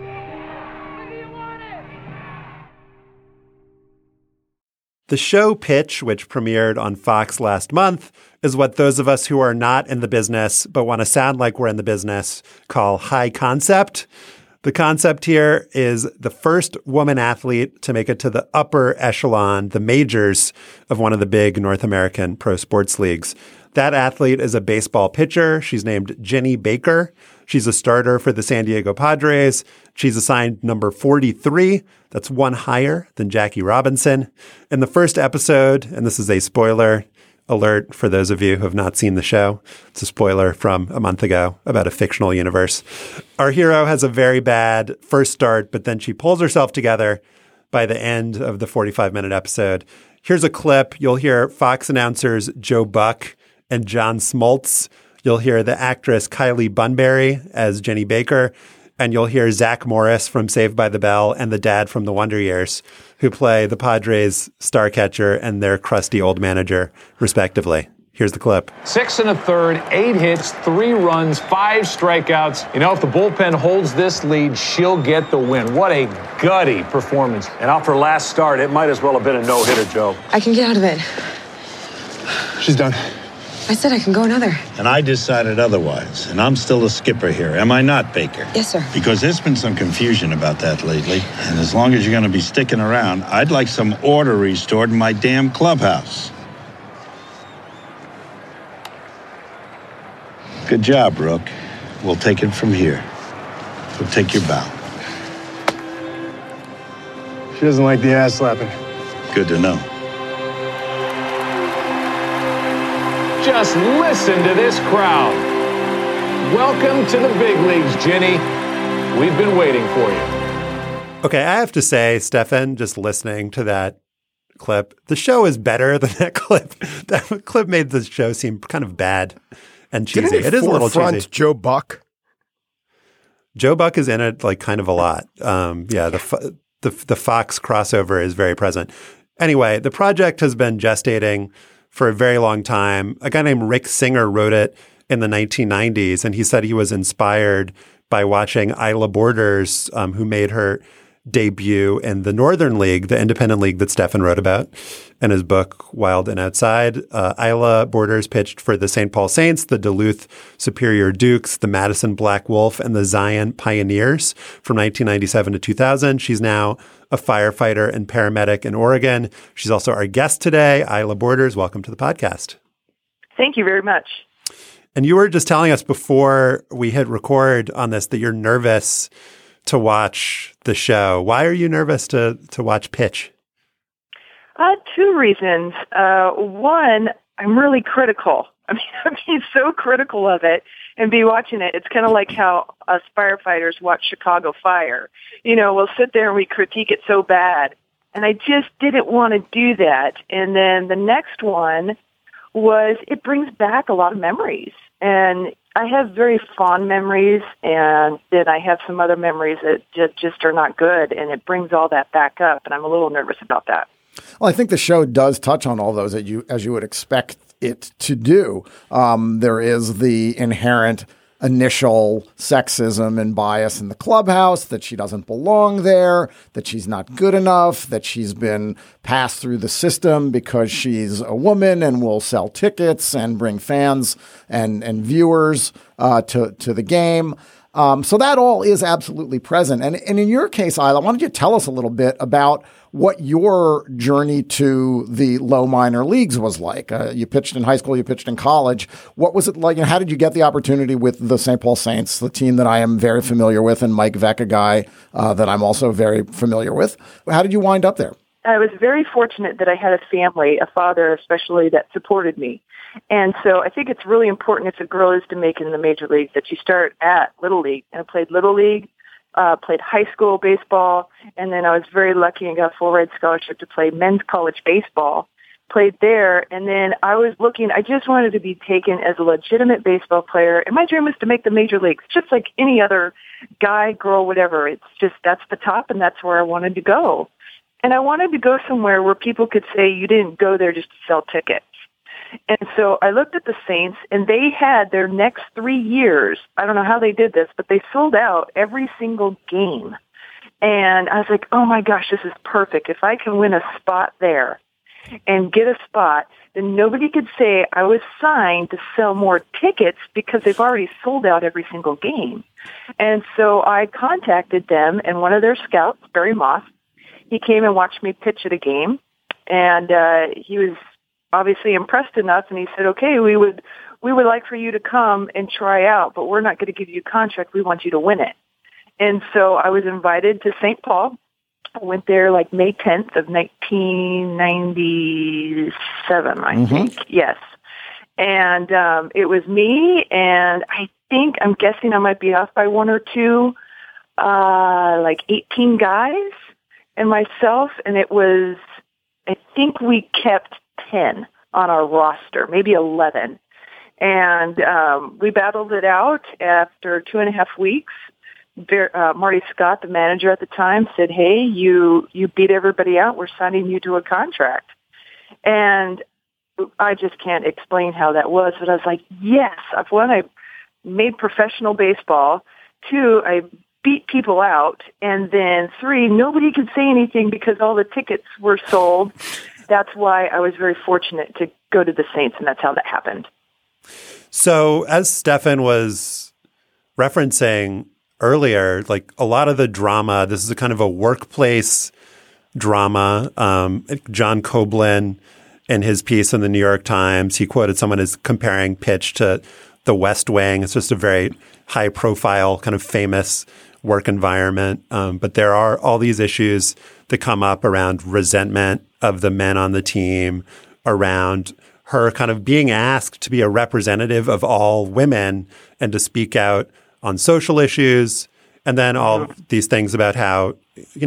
The show pitch, which premiered on Fox last month, is what those of us who are not in the business but want to sound like we're in the business call high concept. The concept here is the first woman athlete to make it to the upper echelon, the majors of one of the big North American pro sports leagues. That athlete is a baseball pitcher. She's named Jenny Baker. She's a starter for the San Diego Padres. She's assigned number 43. That's one higher than Jackie Robinson. In the first episode, and this is a spoiler alert for those of you who have not seen the show. It's a spoiler from a month ago about a fictional universe. Our hero has a very bad first start, but then she pulls herself together by the end of the 45-minute episode. Here's a clip. You'll hear Fox announcers Joe Buck and John Smoltz. You'll hear the actress Kylie Bunbury as Jenny Baker. And you'll hear Zach Morris from Saved by the Bell and the dad from The Wonder Years, who play the Padres star catcher and their crusty old manager, respectively. Here's the clip. 6 1/3, 8 hits, 3 runs, 5 strikeouts. If the bullpen holds this lead, she'll get the win. What a gutty performance. And off her last start, it might as well have been a no-hitter, Joe. I can get out of it. She's done. I said I can go another. And I decided otherwise. And I'm still the skipper here. Am I not, Baker? Yes, sir. Because there's been some confusion about that lately. And as long as you're going to be sticking around, I'd like some order restored in my damn clubhouse. Good job, Rook. We'll take it from here. So take your bow. She doesn't like the ass slapping. Good to know. Just listen to this crowd. Welcome to the big leagues, Jenny. We've been waiting for you. Okay, I have to say, Stefan, just listening to that clip, the show is better than that clip. That clip made the show seem kind of bad and cheesy. It is a little cheesy. Joe Buck. Joe Buck is in it like kind of a lot. The Fox crossover is very present. Anyway, the project has been gestating for a very long time. A guy named Rick Singer wrote it in the 1990s, and he said he was inspired by watching Isla Borders, who made her debut in the Northern League, the independent league that Stefan wrote about in his book, Wild and Outside. Isla Borders pitched for the St. Paul Saints, the Duluth Superior Dukes, the Madison Black Wolf, and the Zion Pioneers from 1997 to 2000. She's now a firefighter and paramedic in Oregon. She's also our guest today. Isla Borders, welcome to the podcast. Thank you very much. And you were just telling us before we hit record on this that you're nervous to watch the show. Why are you nervous to watch pitch? Two reasons. One, I'm really critical. I'm so critical of it and be watching it. It's kind of like how us firefighters watch Chicago Fire. We'll sit there and we critique it so bad. And I just didn't want to do that. And then the next one was it brings back a lot of memories. And I have very fond memories, and then I have some other memories that just are not good, and it brings all that back up, and I'm a little nervous about that. Well, I think the show does touch on all those as you would expect it to do. There is the inherent initial sexism and bias in the clubhouse, that she doesn't belong there, that she's not good enough, that she's been passed through the system because she's a woman and will sell tickets and bring fans and viewers to the game. So that all is absolutely present. And in your case, Isla, why don't you tell us a little bit about what your journey to the low minor leagues was like? You pitched in high school, you pitched in college. What was it like? And how did you get the opportunity with the St. Paul Saints, the team that I am very familiar with, and Mike Veeck, a guy that I'm also very familiar with? How did you wind up there? I was very fortunate that I had a family, a father especially, that supported me. And so I think it's really important if a girl is to make it in the major leagues that you start at Little League. And I played Little League, played high school baseball, and then I was very lucky and got a full-ride scholarship to play men's college baseball. Played there, and then I just wanted to be taken as a legitimate baseball player, and my dream was to make the major leagues, just like any other guy, girl, whatever. It's just that's the top, and that's where I wanted to go. And I wanted to go somewhere where people could say you didn't go there just to sell tickets. And so I looked at the Saints, and they had their next 3 years. I don't know how they did this, but they sold out every single game. And I was like, oh, my gosh, this is perfect. If I can win a spot there and get a spot, then nobody could say I was signed to sell more tickets because they've already sold out every single game. And so I contacted them, and one of their scouts, Barry Moss, he came and watched me pitch at a game, and he was obviously impressed enough, and he said, okay, we would like for you to come and try out, but we're not going to give you a contract. We want you to win it. And so I was invited to St. Paul. I went there like May 10th of 1997, I think. Yes. And it was me, and I'm guessing I might be off by one or two, like 18 guys and myself, and it was, I think we kept 10 on our roster, maybe 11. And we battled it out after 2.5 weeks. Marty Scott, the manager at the time, said, hey, you beat everybody out. We're signing you to a contract. And I just can't explain how that was, but I was like, yes, one, I made professional baseball. 2, I beat people out. And then 3, nobody could say anything because all the tickets were sold. That's why I was very fortunate to go to the Saints, and that's how that happened. So as Stefan was referencing earlier, like a lot of the drama, this is a kind of a workplace drama. John Koblin, in his piece in the New York Times, he quoted someone as comparing pitch to the West Wing. It's just a very high-profile, kind of famous work environment. But there are all these issues that come up around resentment of the men on the team, around her kind of being asked to be a representative of all women and to speak out on social issues. And then all these things about how,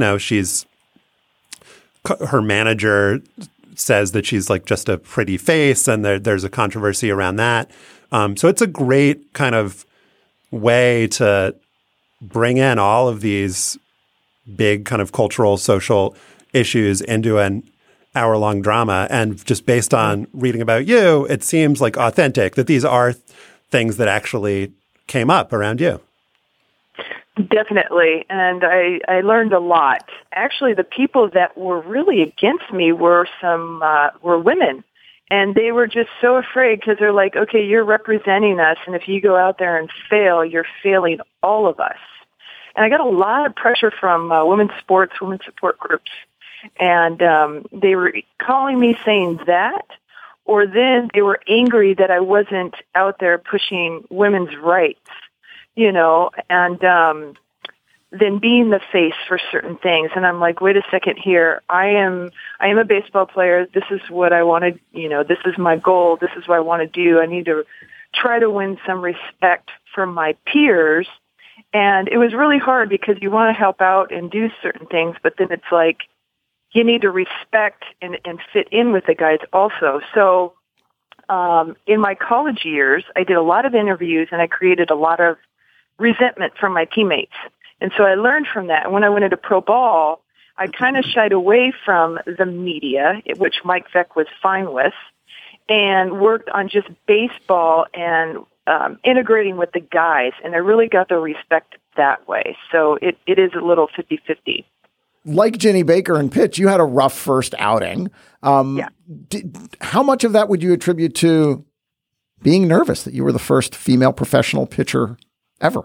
her manager says that she's like just a pretty face, and there's a controversy around that. So it's a great kind of way to bring in all of these big kind of cultural, social issues into an hour-long drama. And just based on reading about you, it seems like authentic, that these are things that actually came up around you. Definitely, and I learned a lot. Actually, the people that were really against me were women, and they were just so afraid because they're like, okay, you're representing us, and if you go out there and fail, you're failing all of us. And I got a lot of pressure from women's sports, women's support groups, and they were calling me saying that, or then they were angry that I wasn't out there pushing women's rights. And then being the face for certain things. And I'm like, wait a second here. I am a baseball player. This is what I want to, this is my goal. This is what I want to do. I need to try to win some respect from my peers. And it was really hard because you want to help out and do certain things, but then it's like you need to respect and fit in with the guys also. So in my college years, I did a lot of interviews and I created a lot of resentment from my teammates. And so I learned from that. And when I went into pro ball, I kind of shied away from the media, which Mike Veeck was fine with, and worked on just baseball and integrating with the guys. And I really got the respect that way. So it is a little 50-50. Like Ginny Baker and pitch, you had a rough first outing. Yeah. How much of that would you attribute to being nervous that you were the first female professional pitcher ever?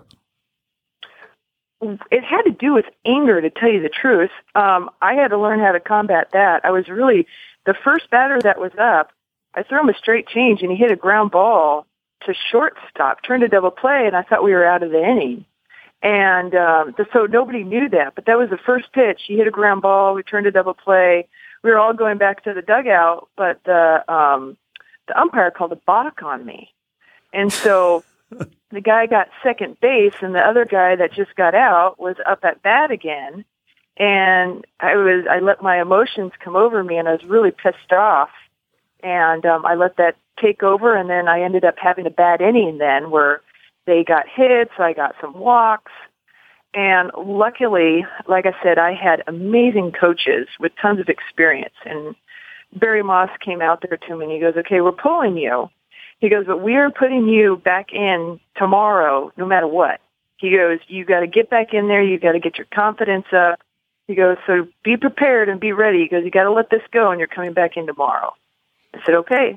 It had to do with anger, to tell you the truth. I had to learn how to combat that. I was really, the first batter that was up, I threw him a straight change, and he hit a ground ball to shortstop, turned a double play, and I thought we were out of the inning. And so nobody knew that. But that was the first pitch. He hit a ground ball. We turned a double play. We were all going back to the dugout, but the umpire called a balk on me. And so the guy got second base, and the other guy that just got out was up at bat again. And I let my emotions come over me, and I was really pissed off. And I let that take over, and then I ended up having a bad inning then where they got hits, I got some walks. And luckily, like I said, I had amazing coaches with tons of experience. And Barry Moss came out there to me, and he goes, okay, we're pulling you. He goes, but we're putting you back in tomorrow, no matter what. He goes, you got to get back in there. You got to get your confidence up. He goes, so be prepared and be ready. He goes, you got to let this go, and you're coming back in tomorrow. I said, okay.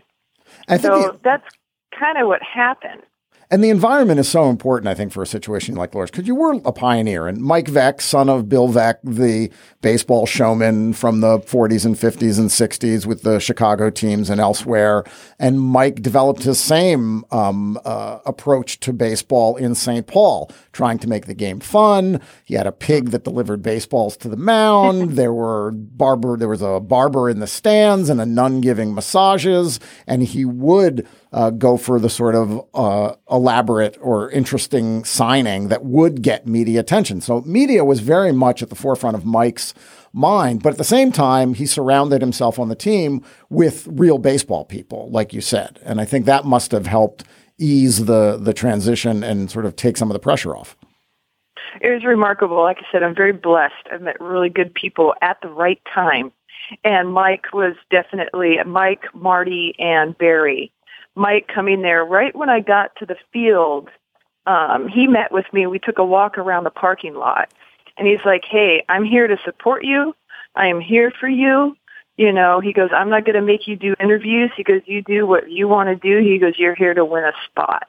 So that's kind of what happened. And the environment is so important, I think, for a situation like yours, because you were a pioneer. And Mike Veeck, son of Bill Veeck, the baseball showman from the 40s and 50s and 60s with the Chicago teams and elsewhere. And Mike developed his same approach to baseball in St. Paul, trying to make the game fun. He had a pig that delivered baseballs to the mound. There was a barber in the stands and a nun giving massages. And he would go for the sort of elaborate or interesting signing that would get media attention. So media was very much at the forefront of Mike's mind. But at the same time, he surrounded himself on the team with real baseball people, like you said. And I think that must have helped ease the transition and sort of take some of the pressure off. It was remarkable. Like I said, I'm very blessed. I've met really good people at the right time. And Mike was definitely Mike, Marty, and Barry. Mike coming there right when I got to the field, he met with me. We took a walk around the parking lot. And he's like, hey, I'm here to support you. I am here for you. He goes, I'm not going to make you do interviews. He goes, you do what you want to do. He goes, you're here to win a spot.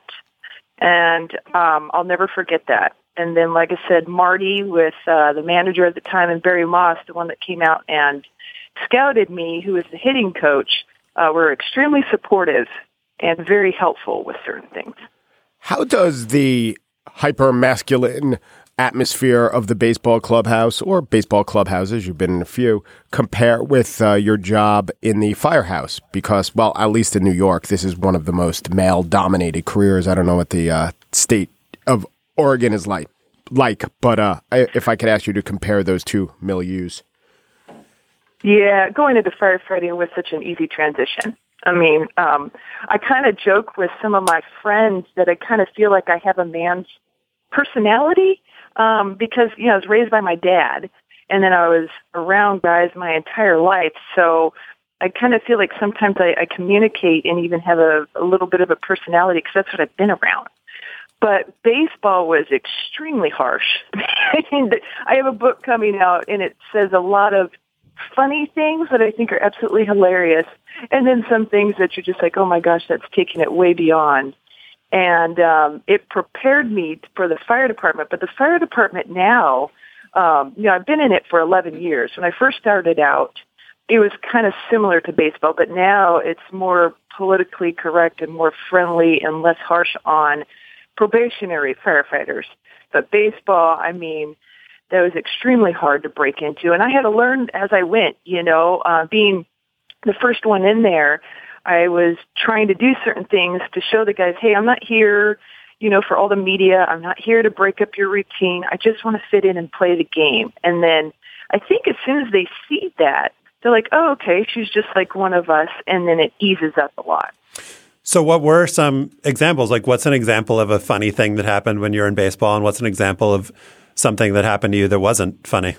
And I'll never forget that. And then, like I said, Marty with the manager at the time and Barry Moss, the one that came out and scouted me, who was the hitting coach, were extremely supportive and very helpful with certain things. How does the hyper-masculine atmosphere of the baseball clubhouse or baseball clubhouses, you've been in a few, compare with your job in the firehouse? Because, well, at least in New York, this is one of the most male-dominated careers. I don't know what the state of Oregon is like, but if I could ask you to compare those two milieus. Yeah, going into firefighting was such an easy transition. I mean, I kind of joke with some of my friends that I kind of feel like I have a man's personality because, I was raised by my dad, and then I was around guys my entire life. So I kind of feel like sometimes I communicate and even have a little bit of a personality because that's what I've been around. But baseball was extremely harsh. I have a book coming out, and it says a lot of funny things that I think are absolutely hilarious, and then some things that you're just like, oh my gosh, that's taking it way beyond. And it prepared me for the fire department. But the fire department now, I've been in it for 11 years. When I first started out, it was kind of similar to baseball, but now it's more politically correct and more friendly and less harsh on probationary firefighters. But baseball, I mean, that was extremely hard to break into. And I had to learn as I went, being the first one in there, I was trying to do certain things to show the guys, hey, I'm not here, for all the media. I'm not here to break up your routine. I just want to fit in and play the game. And then I think as soon as they see that, they're like, oh, okay, she's just like one of us. And then it eases up a lot. So what were some examples? Like, what's an example of a funny thing that happened when you're in baseball? And what's an example of something that happened to you that wasn't funny?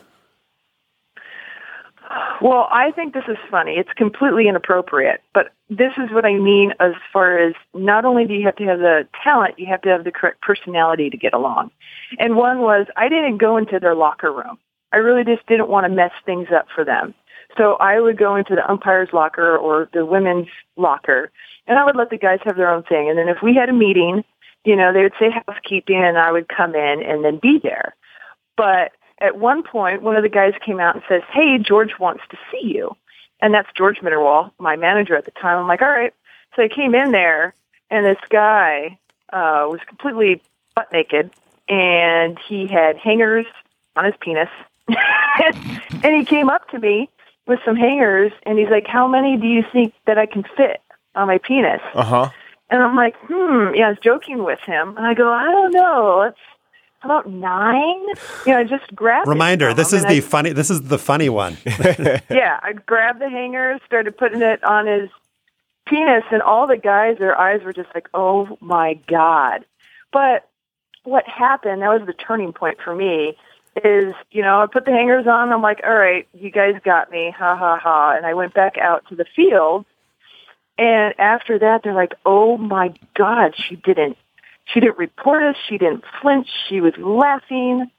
Well, I think this is funny. It's completely inappropriate. But this is what I mean as far as not only do you have to have the talent, you have to have the correct personality to get along. And one was, I didn't go into their locker room. I really just didn't want to mess things up for them. So I would go into the umpire's locker or the women's locker, and I would let the guys have their own thing. And then if we had a meeting, they would say housekeeping, and I would come in and then be there. But at one point, one of the guys came out and says, hey, George wants to see you. And that's George Mitterwall, my manager at the time. I'm like, all right. So I came in there, and this guy was completely butt naked, and he had hangers on his penis. And he came up to me with some hangers, and he's like, how many do you think that I can fit on my penis? Uh-huh. And I'm like, I was joking with him. And I go, I don't know. How about 9? Just grab Reminder, this is the funny one. Yeah, I grabbed the hanger, started putting it on his penis, and all the guys, their eyes were just like, oh my God. But what happened, that was the turning point for me, is, I put the hangers on. I'm like, all right, you guys got me. Ha, ha, ha. And I went back out to the field. And after that, they're like, oh, my God, she didn't report us. She didn't flinch. She was laughing.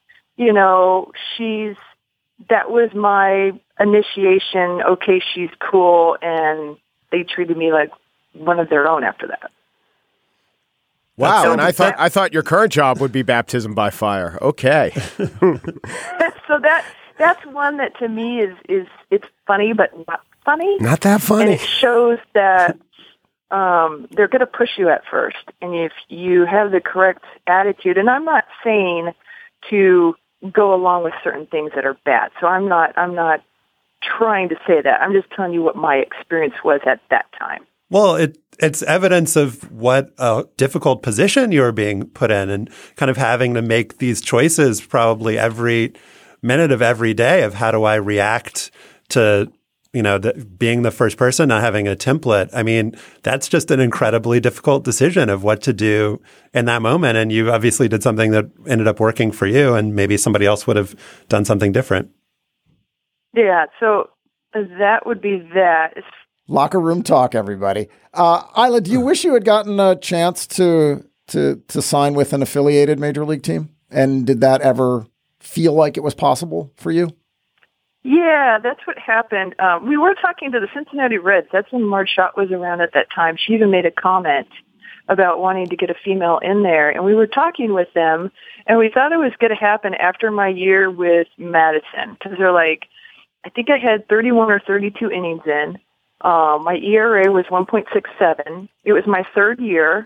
That was my initiation. Okay, she's cool. And they treated me like one of their own after that. Wow, and I thought your current job would be baptism by fire. Okay. So that's one that to me is it's funny but not funny. Not that funny. And it shows that they're going to push you at first, and if you have the correct attitude, and I'm not saying to go along with certain things that are bad. So I'm not trying to say that. I'm just telling you what my experience was at that time. Well, it's evidence of what a difficult position you're being put in, and kind of having to make these choices probably every minute of every day of how do I react to, being the first person, not having a template. I mean, that's just an incredibly difficult decision of what to do in that moment. And you obviously did something that ended up working for you, and maybe somebody else would have done something different. Yeah, so that would be that. Locker room talk, everybody. Isla, do you wish you had gotten a chance to sign with an affiliated major league team? And did that ever feel like it was possible for you? Yeah, that's what happened. We were talking to the Cincinnati Reds. That's when Marge Schott was around at that time. She even made a comment about wanting to get a female in there. And we were talking with them, and we thought it was going to happen after my year with Madison. Because they're like, I think I had 31 or 32 innings in. My ERA was 1.67. It was my third year.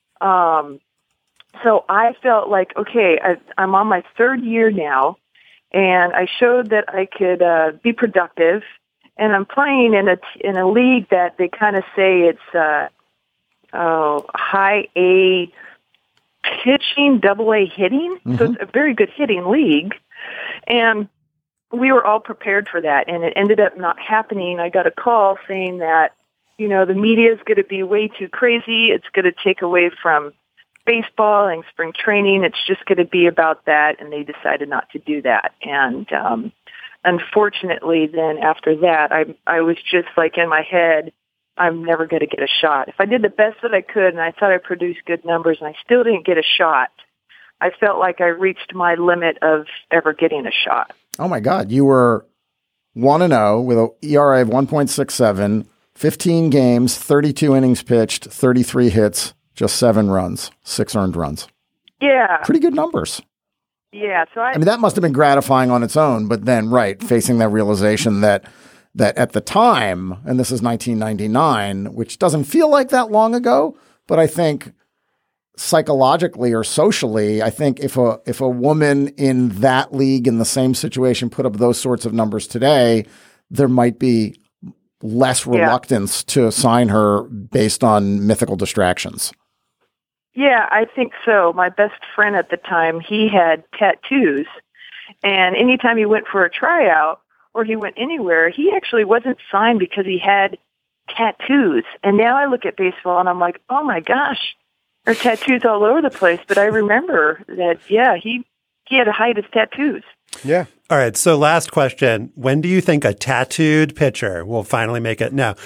So I felt like, okay, I'm on my third year now, and I showed that I could be productive. And I'm playing in a league that they kind of say it's high A pitching, double A hitting. Mm-hmm. So it's a very good hitting league. And we were all prepared for that, and it ended up not happening. I got a call saying that, the media is going to be way too crazy. It's going to take away from baseball and spring training. It's just going to be about that, and they decided not to do that. And unfortunately, then after that, I was just like in my head, I'm never going to get a shot. If I did the best that I could and I thought I produced good numbers and I still didn't get a shot, I felt like I reached my limit of ever getting a shot. Oh my God. You were 1-0 with an ERA of 1.67, 15 games, 32 innings pitched, 33 hits, just 7 runs, 6 earned runs. Yeah. Pretty good numbers. Yeah. So I mean, that must have been gratifying on its own, but then, right, facing that realization that at the time, and this is 1999, which doesn't feel like that long ago, but I think psychologically or socially, I think if a woman in that league in the same situation put up those sorts of numbers today, there might be less reluctance to sign her based on mythical distractions. Yeah, I think so. My best friend at the time, he had tattoos, and anytime he went for a tryout or he went anywhere, he actually wasn't signed because he had tattoos. And now I look at baseball and I'm like, oh my gosh, there are tattoos all over the place. But I remember that, yeah, he had to hide his tattoos. Yeah. All right. So last question. When do you think a tattooed pitcher will finally make it? No.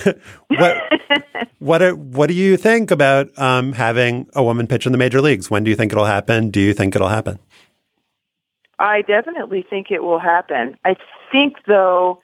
What do you think about having a woman pitch in the major leagues? When do you think it'll happen? Do you think it'll happen? I definitely think it will happen. I think, though,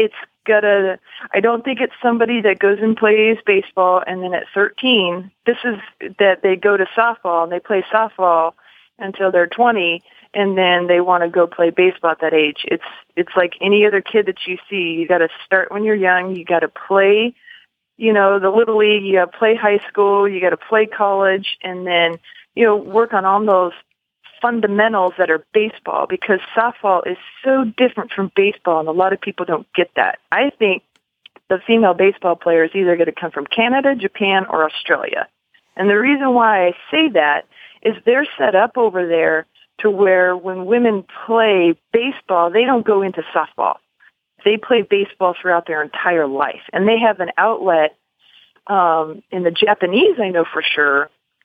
I don't think it's somebody that goes and plays baseball and then at 13, this is that they go to softball and they play softball until they're 20 and then they want to go play baseball at that age. It's like any other kid that you see. You got to start when you're young. You got to play, the Little League. You got to play high school. You got to play college, and then, work on all those fundamentals that are baseball, because softball is so different from baseball, and a lot of people don't get that. I think the female baseball player is either going to come from Canada, Japan, or Australia. And the reason why I say that is they're set up over there to where when women play baseball, they don't go into softball. They play baseball throughout their entire life. And they have an outlet in the Japanese, I know for sure,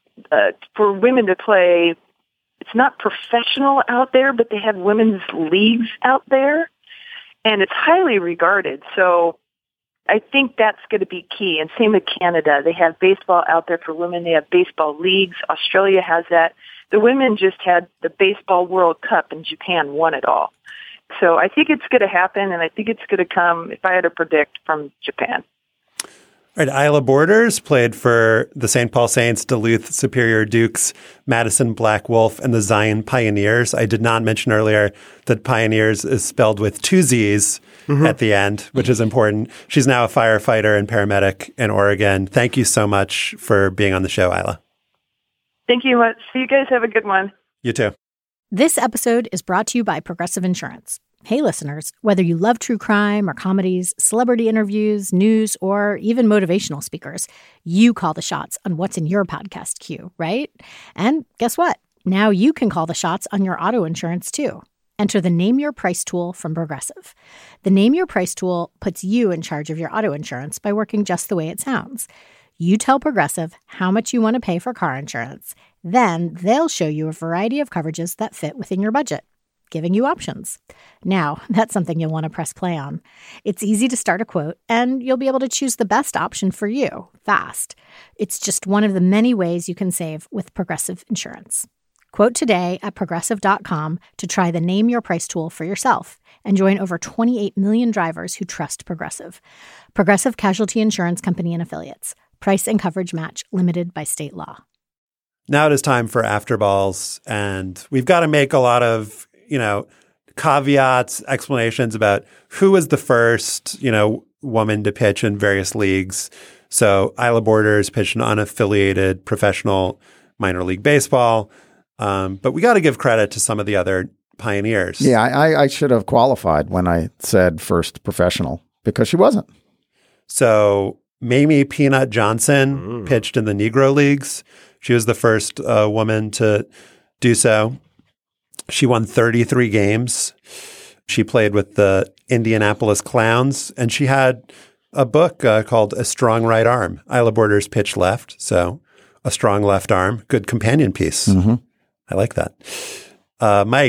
for women to play. It's not professional out there, but they have women's leagues out there, and it's highly regarded. So I think that's going to be key. And same with Canada. They have baseball out there for women. They have baseball leagues. Australia has that. The women just had the Baseball World Cup, and Japan won it all. So I think it's going to happen, and I think it's going to come, if I had to predict, from Japan. All right, Isla Borders played for the St. Paul Saints, Duluth Superior Dukes, Madison Black Wolf, and the Zion Pioneers. I did not mention earlier that Pioneers is spelled with 2 Z's at the end, which is important. She's now a firefighter and paramedic in Oregon. Thank you so much for being on the show, Isla. Thank you much. See you guys. Have a good one. You too. This episode is brought to you by Progressive Insurance. Hey, listeners, whether you love true crime or comedies, celebrity interviews, news, or even motivational speakers, you call the shots on what's in your podcast queue, right? And guess what? Now you can call the shots on your auto insurance, too. Enter the Name Your Price tool from Progressive. The Name Your Price tool puts you in charge of your auto insurance by working just the way it sounds. You tell Progressive how much you want to pay for car insurance. Then they'll show you a variety of coverages that fit within your budget, giving you options. Now, that's something you'll want to press play on. It's easy to start a quote, and you'll be able to choose the best option for you fast. It's just one of the many ways you can save with Progressive Insurance. Quote today at Progressive.com to try the Name Your Price tool for yourself and join over 28 million drivers who trust Progressive. Progressive Casualty Insurance Company and Affiliates. Price and coverage match limited by state law. Now it is time for After Balls, and we've got to make a lot of, caveats, explanations about who was the first, woman to pitch in various leagues. So Isla Borders pitched in unaffiliated professional minor league baseball. But we got to give credit to some of the other pioneers. Yeah, I should have qualified when I said first professional because she wasn't. So Mamie Peanut Johnson pitched in the Negro Leagues. She was the first woman to do so. She won 33 games. She played with the Indianapolis Clowns, and she had a book called A Strong Right Arm. Isla Borders pitched left, so a strong left arm. Good companion piece. I like that. Mike,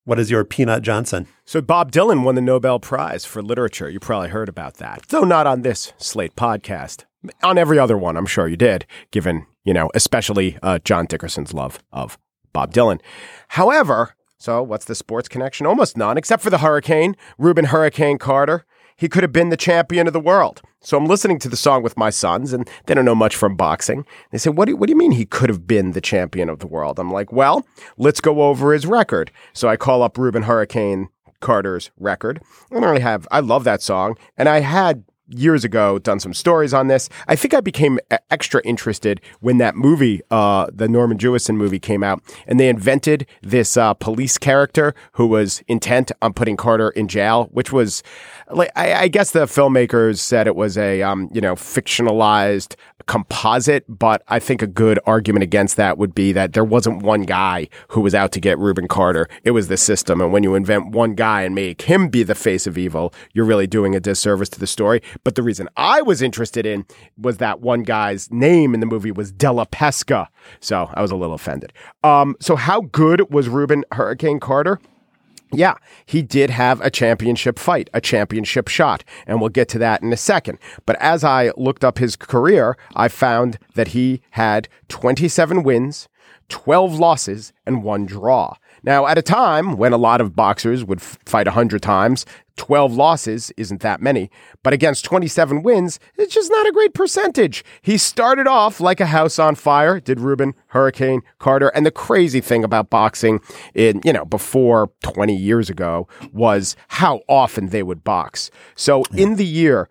what is your Peanut Johnson? So Bob Dylan won the Nobel Prize for Literature. You probably heard about that. Though not on this Slate podcast. On every other one, I'm sure you did, given, especially John Dickerson's love of Bob Dylan. However, so what's the sports connection? Almost none, except for the Hurricane, Reuben Hurricane Carter. He could have been the champion of the world. So I'm listening to the song with my sons, and they don't know much from boxing. They say, what do you mean he could have been the champion of the world? I'm like, well, let's go over his record. So I call up Reuben Hurricane Carter's record. I love that song. And I had years ago done some stories on this. I think I became extra interested when that movie, the Norman Jewison movie, came out, and they invented this police character who was intent on putting Carter in jail, which was, like, I guess the filmmakers said it was a fictionalized composite, but I think a good argument against that would be that there wasn't one guy who was out to get Reuben Carter. It was the system, and when you invent one guy and make him be the face of evil, you're really doing a disservice to the story. But the reason I was interested in was that one guy's name in the movie was Della Pesca. So I was a little offended. So how good was Reuben Hurricane Carter? Yeah, he did have a championship fight, a championship shot, and we'll get to that in a second. But as I looked up his career, I found that he had 27 wins, 12 losses, and 1 draw. Now, at a time when a lot of boxers would fight 100 times, 12 losses isn't that many, but against 27 wins, it's just not a great percentage. He started off like a house on fire, did Reuben Hurricane Carter. And the crazy thing about boxing before 20 years ago was how often they would box. So in the year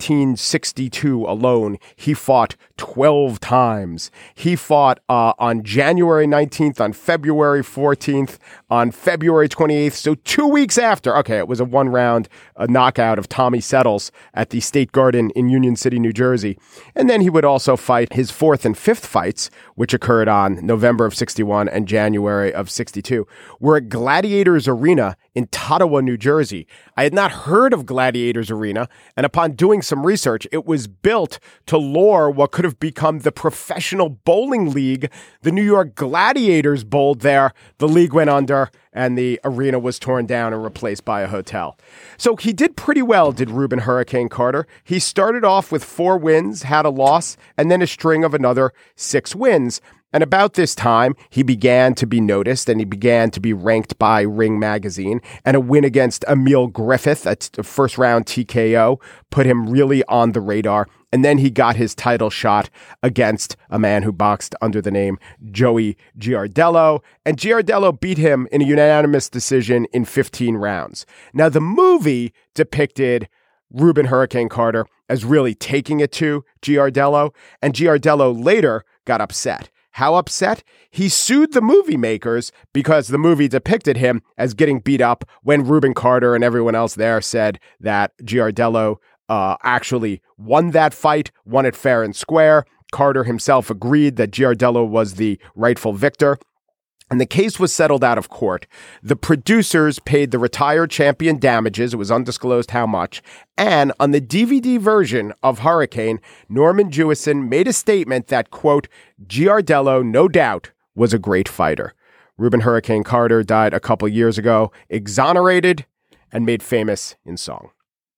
1962 alone, he fought 12 times. He fought on January 19th, on February 14th, on February 28th. So 2 weeks after, it was a 1-round knockout of Tommy Settles at the State Garden in Union City, New Jersey. And then he would also fight his 4th and 5th fights, which occurred on November of 61 and January of 62, were at Gladiators Arena in Tottawa, New Jersey. I had not heard of Gladiators Arena, and upon doing some research, it was built to lure what could have become the Professional Bowling League. The New York Gladiators bowled there. The league went under, and the arena was torn down and replaced by a hotel. So he did pretty well, did Reuben Hurricane Carter. He started off with 4 wins, had a loss, and then a string of another 6 wins. And about this time, he began to be noticed and he began to be ranked by Ring Magazine. And a win against Emil Griffith, a first-round TKO, put him really on the radar. And then he got his title shot against a man who boxed under the name Joey Giardello. And Giardello beat him in a unanimous decision in 15 rounds. Now, the movie depicted Reuben Hurricane Carter as really taking it to Giardello. And Giardello later got upset. How upset? He sued the movie makers because the movie depicted him as getting beat up when Reuben Carter and everyone else there said that Giardello actually won that fight, won it fair and square. Carter himself agreed that Giardello was the rightful victor. And the case was settled out of court. The producers paid the retired champion damages. It was undisclosed how much. And on the DVD version of Hurricane, Norman Jewison made a statement that, quote, Giardello, no doubt, was a great fighter. Reuben Hurricane Carter died a couple years ago, exonerated and made famous in song.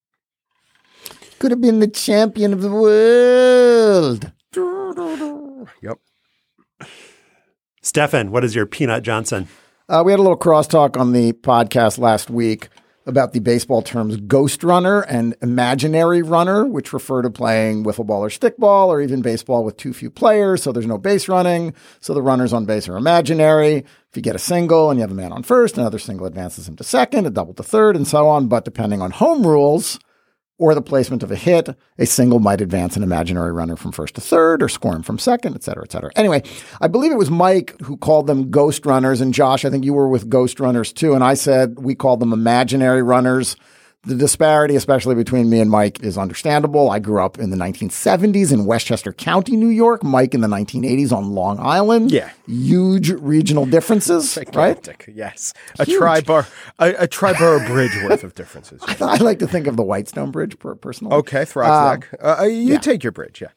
Could have been the champion of the world. Yep. Stefan, what is your Peanut Johnson? We had a little crosstalk on the podcast last week about the baseball terms ghost runner and imaginary runner, which refer to playing wiffle ball or stickball or even baseball with too few players, so there's no base running, so the runners on base are imaginary. If you get a single and you have a man on first, another single advances him to second, a double to third, and so on. But depending on home rules or the placement of a hit, a single might advance an imaginary runner from first to third or score him from second, et cetera, et cetera. Anyway, I believe it was Mike who called them ghost runners. And Josh, I think you were with ghost runners too. And I said we called them imaginary runners. The disparity, especially between me and Mike, is understandable. I grew up in the 1970s in Westchester County, New York. Mike in the 1980s on Long Island. Yeah. Huge regional differences, Gigantic, right? Yes. A tri-borough bridge worth of differences. I like to think of the Whitestone Bridge personally. Okay, Throgs Neck. You take your bridge, yeah.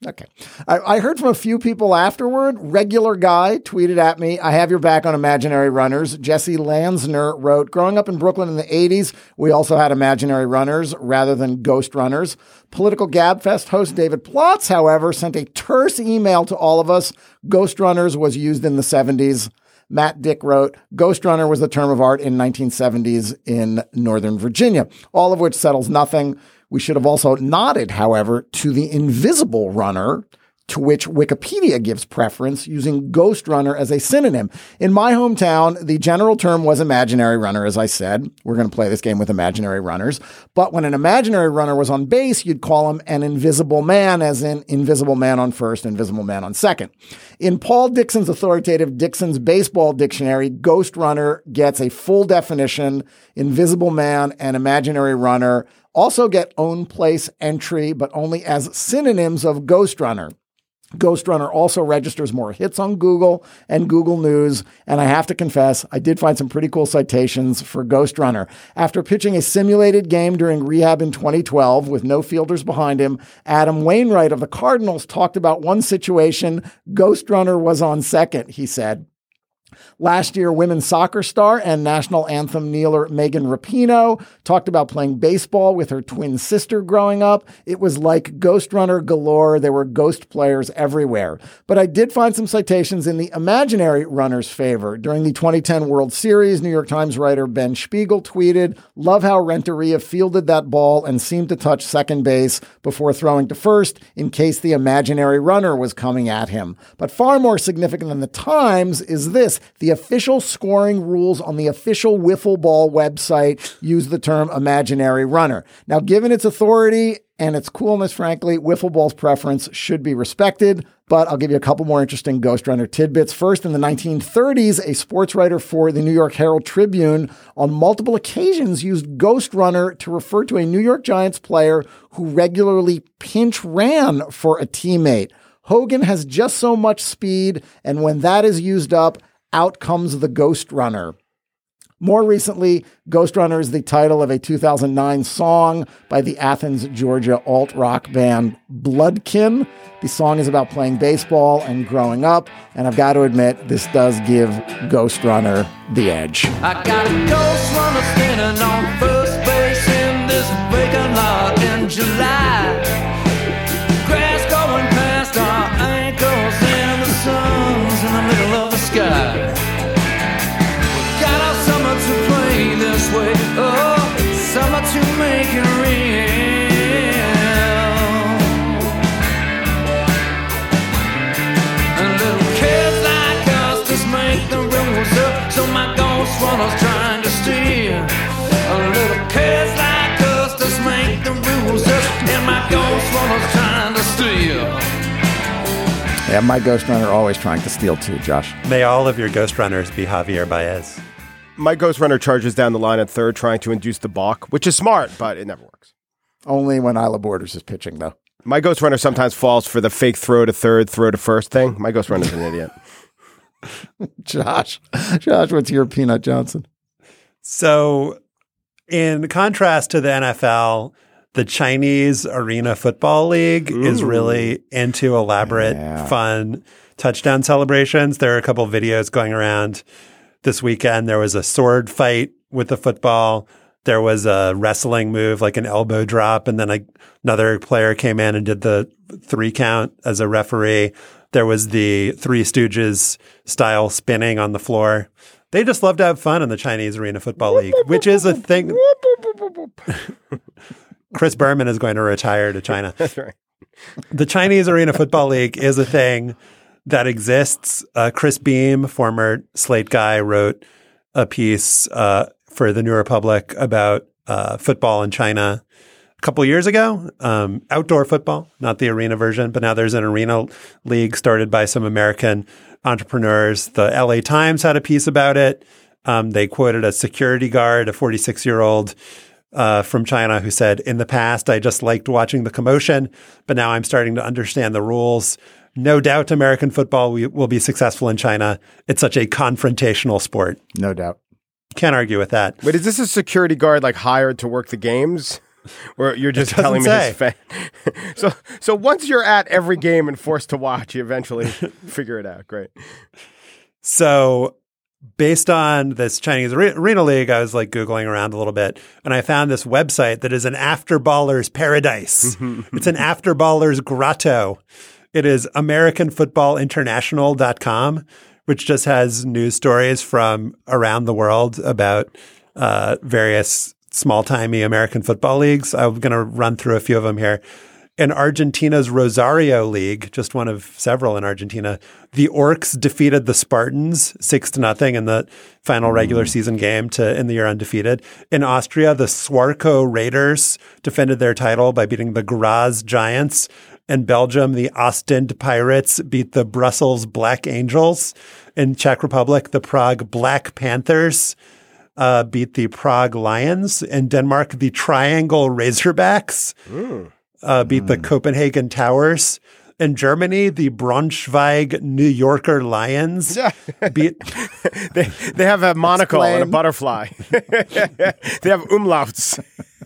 Okay. I heard from a few people afterward. Regular Guy tweeted at me, I have your back on imaginary runners. Jesse Lansner wrote, growing up in Brooklyn in the 80s, we also had imaginary runners rather than ghost runners. Political Gabfest host David Plotz, however, sent a terse email to all of us. Ghost runners was used in the 70s. Matt Dick wrote, Ghost runner was the term of art in 1970s in Northern Virginia, all of which settles nothing. We should have also nodded, however, to the invisible runner, to which Wikipedia gives preference, using ghost runner as a synonym. In my hometown, the general term was imaginary runner, as I said. We're going to play this game with imaginary runners. But when an imaginary runner was on base, you'd call him an invisible man, as in invisible man on first, invisible man on second. In Paul Dixon's authoritative Dixon's Baseball Dictionary, ghost runner gets a full definition. Invisible man and imaginary runner also get own place entry, but only as synonyms of ghost runner. Ghost Runner also registers more hits on Google and Google News, and I have to confess, I did find some pretty cool citations for Ghost Runner. After pitching a simulated game during rehab in 2012 with no fielders behind him, Adam Wainwright of the Cardinals talked about one situation. Ghost Runner was on second, he said. Last year, women's soccer star and national anthem kneeler Megan Rapinoe talked about playing baseball with her twin sister growing up. It was like Ghost Runner galore. There were ghost players everywhere. But I did find some citations in the imaginary runner's favor. During the 2010 World Series, New York Times writer Ben Spiegel tweeted, love how Renteria fielded that ball and seemed to touch second base before throwing to first in case the imaginary runner was coming at him. But far more significant than the Times is this. The official scoring rules on the official wiffle ball website use the term imaginary runner. Now, given its authority and its coolness, frankly, wiffle ball's preference should be respected. But I'll give you a couple more interesting Ghost Runner tidbits. First, in the 1930s, a sports writer for the New York Herald Tribune on multiple occasions used Ghost Runner to refer to a New York Giants player who regularly pinch ran for a teammate. Hogan has just so much speed, and when that is used up, out comes the Ghost Runner. More recently, Ghost Runner is the title of a 2009 song by the Athens, Georgia alt-rock band Bloodkin. The song is about playing baseball and growing up, and I've got to admit, this does give Ghost Runner the edge. I got a ghost runner standing on first base in this vacant lot in July. Grass going past our ankles and the sun's in the middle of the sky. Got our summer to play this way, oh, summer to make it real. And little kids like us just make the rules up, so my ghost runner's trying to steal. Little kids like us just make the rules up, and my ghost runner's trying to steal. Yeah, my Ghost Runner always trying to steal too, Josh. May all of your Ghost Runners be Javier Baez. My Ghost Runner charges down the line at third, trying to induce the balk, which is smart, but it never works. Only when Isla Borders is pitching, though. My Ghost Runner sometimes falls for the fake throw to third, throw to first thing. My Ghost Runner's an idiot. Josh, what's your Peanut Johnson? So, in contrast to the NFL, the Chinese Arena Football League is really into elaborate, fun touchdown celebrations. There are a couple of videos going around this weekend. There was a sword fight with the football. There was a wrestling move, like an elbow drop, and then another player came in and did the 3 count as a referee. There was the Three Stooges style spinning on the floor. They just love to have fun in the Chinese Arena Football League, which is a thing. Chris Berman is going to retire to China. That's right. The Chinese Arena Football League is a thing that exists. Chris Beam, former Slate guy, wrote a piece for the New Republic about football in China a couple years ago. Outdoor football, not the arena version, but now there's an arena league started by some American entrepreneurs. The LA Times had a piece about it. They quoted a security guard, a 46-year-old from China, who said, in the past, I just liked watching the commotion, but now I'm starting to understand the rules. No doubt American football will be successful in China. It's such a confrontational sport. No doubt. Can't argue with that. Wait, is this a security guard like hired to work the games? Or you're just telling me his fan. So once you're at every game and forced to watch, you eventually figure it out. Great. So based on this Chinese Arena League, I was like Googling around a little bit, and I found this website that is an after-ballers paradise. It's an after-ballers grotto. It is AmericanFootballInternational.com, which just has news stories from around the world about various small-timey American football leagues. I'm going to run through a few of them here. In Argentina's Rosario League, just one of several in Argentina, the Orcs defeated the Spartans 6-0 in the final regular season game to end the year undefeated. In Austria, the Swarco Raiders defended their title by beating the Graz Giants. In Belgium, the Ostend Pirates beat the Brussels Black Angels. In Czech Republic, the Prague Black Panthers beat the Prague Lions. In Denmark, the Triangle Razorbacks beat the Copenhagen Towers. In Germany, the Braunschweig New Yorker Lions beat... they have a monocle and a butterfly. They have umlauts.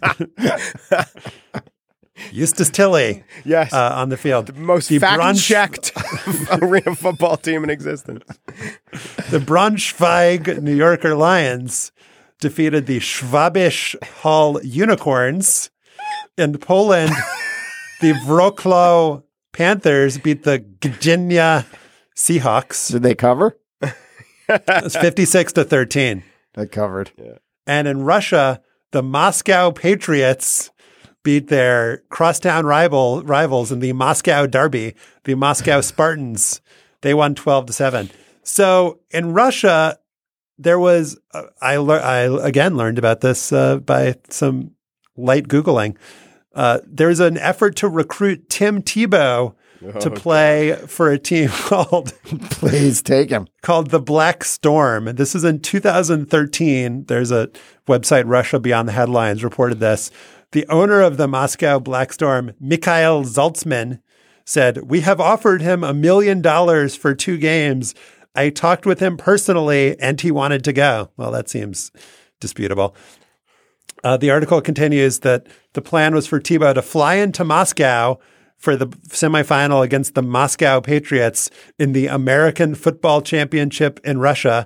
Eustace Tilley yes. On the field. The most fact-checked arena football team in existence. The Braunschweig New Yorker Lions defeated the Schwabisch Hall Unicorns. In Poland, the Wrocław Panthers beat the Gdynia Seahawks. Did they cover? It was 56-13. They covered. Yeah. And in Russia, the Moscow Patriots beat their crosstown rivals in the Moscow Derby, the Moscow Spartans. They won 12-7. So in Russia, there was I again learned about this by some light Googling. There's an effort to recruit Tim Tebow to play for a team called Please take him. Called the Black Storm. This is in 2013. There's a website, Russia Beyond the Headlines, reported this. The owner of the Moscow Black Storm, Mikhail Zaltzman, said, "We have offered him $1 million for 2 games. I talked with him personally and he wanted to go." Well, that seems disputable. The article continues that the plan was for Tebow to fly into Moscow for the semifinal against the Moscow Patriots in the American Football Championship in Russia,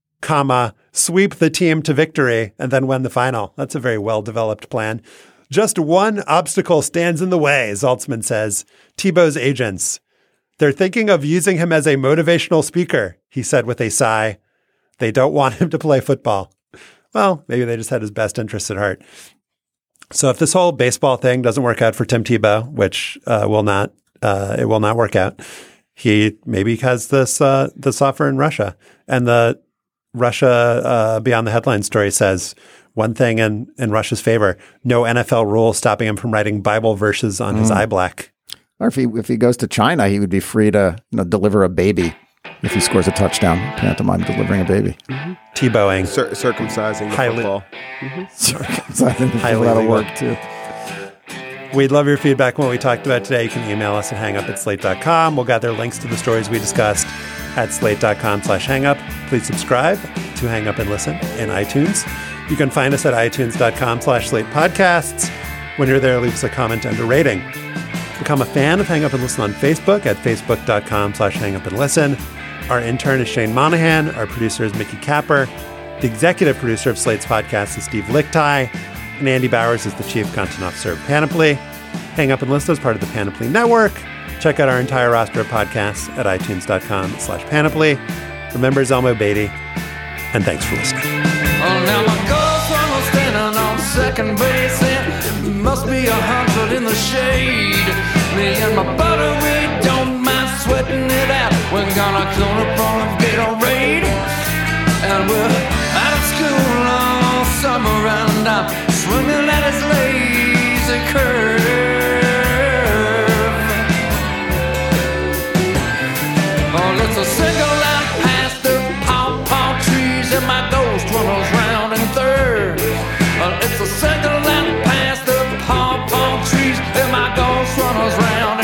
sweep the team to victory, and then win the final. That's a very well-developed plan. Just one obstacle stands in the way, Zaltzman says. Tebow's agents. They're thinking of using him as a motivational speaker, he said with a sigh. They don't want him to play football. Well, maybe they just had his best interests at heart. So if this whole baseball thing doesn't work out for Tim Tebow, which it will not work out, he maybe has this offer in Russia. And the Russia Beyond the Headlines story says one thing in Russia's favor: no NFL rule stopping him from writing Bible verses on his eye black. Or if he goes to China, he would be free to deliver a baby. If he scores a touchdown, pantomime delivering a baby. Mm-hmm. Tebowing. Circumcising the football. Mm-hmm. Circumcising the football. That'll work too. We'd love your feedback on what we talked about today. You can email us at hangup@slate.com. We'll gather links to the stories we discussed at slate.com/hangup. Please subscribe to Hang Up and Listen in iTunes. You can find us at itunes.com/slate-podcasts. When you're there, leave us a comment and a rating. Become a fan of Hang Up and Listen on Facebook at facebook.com/hangupandlisten. Our intern is Shane Monahan. Our producer is Mickey Capper. The executive producer of Slate's podcast is Steve Lichtai. And Andy Bowers is the chief content officer of Panoply. Hang Up and Listen is part of the Panoply Network. Check out our entire roster of podcasts at itunes.com/Panoply. Remember Zelmo Beatty, and thanks for listening. Oh, now my girlfriend standing on second base, and must be 100 in the shade. Me and my buddy, we don't mind sweating it out. We're gonna clone up on Gatorade, and we're out of school all summer, and I'm swimming at his lazy curve. Oh, it's a single out past the pawpaw trees, and my ghost runners round in third. It's a single out past the pawpaw trees, and my ghost runners round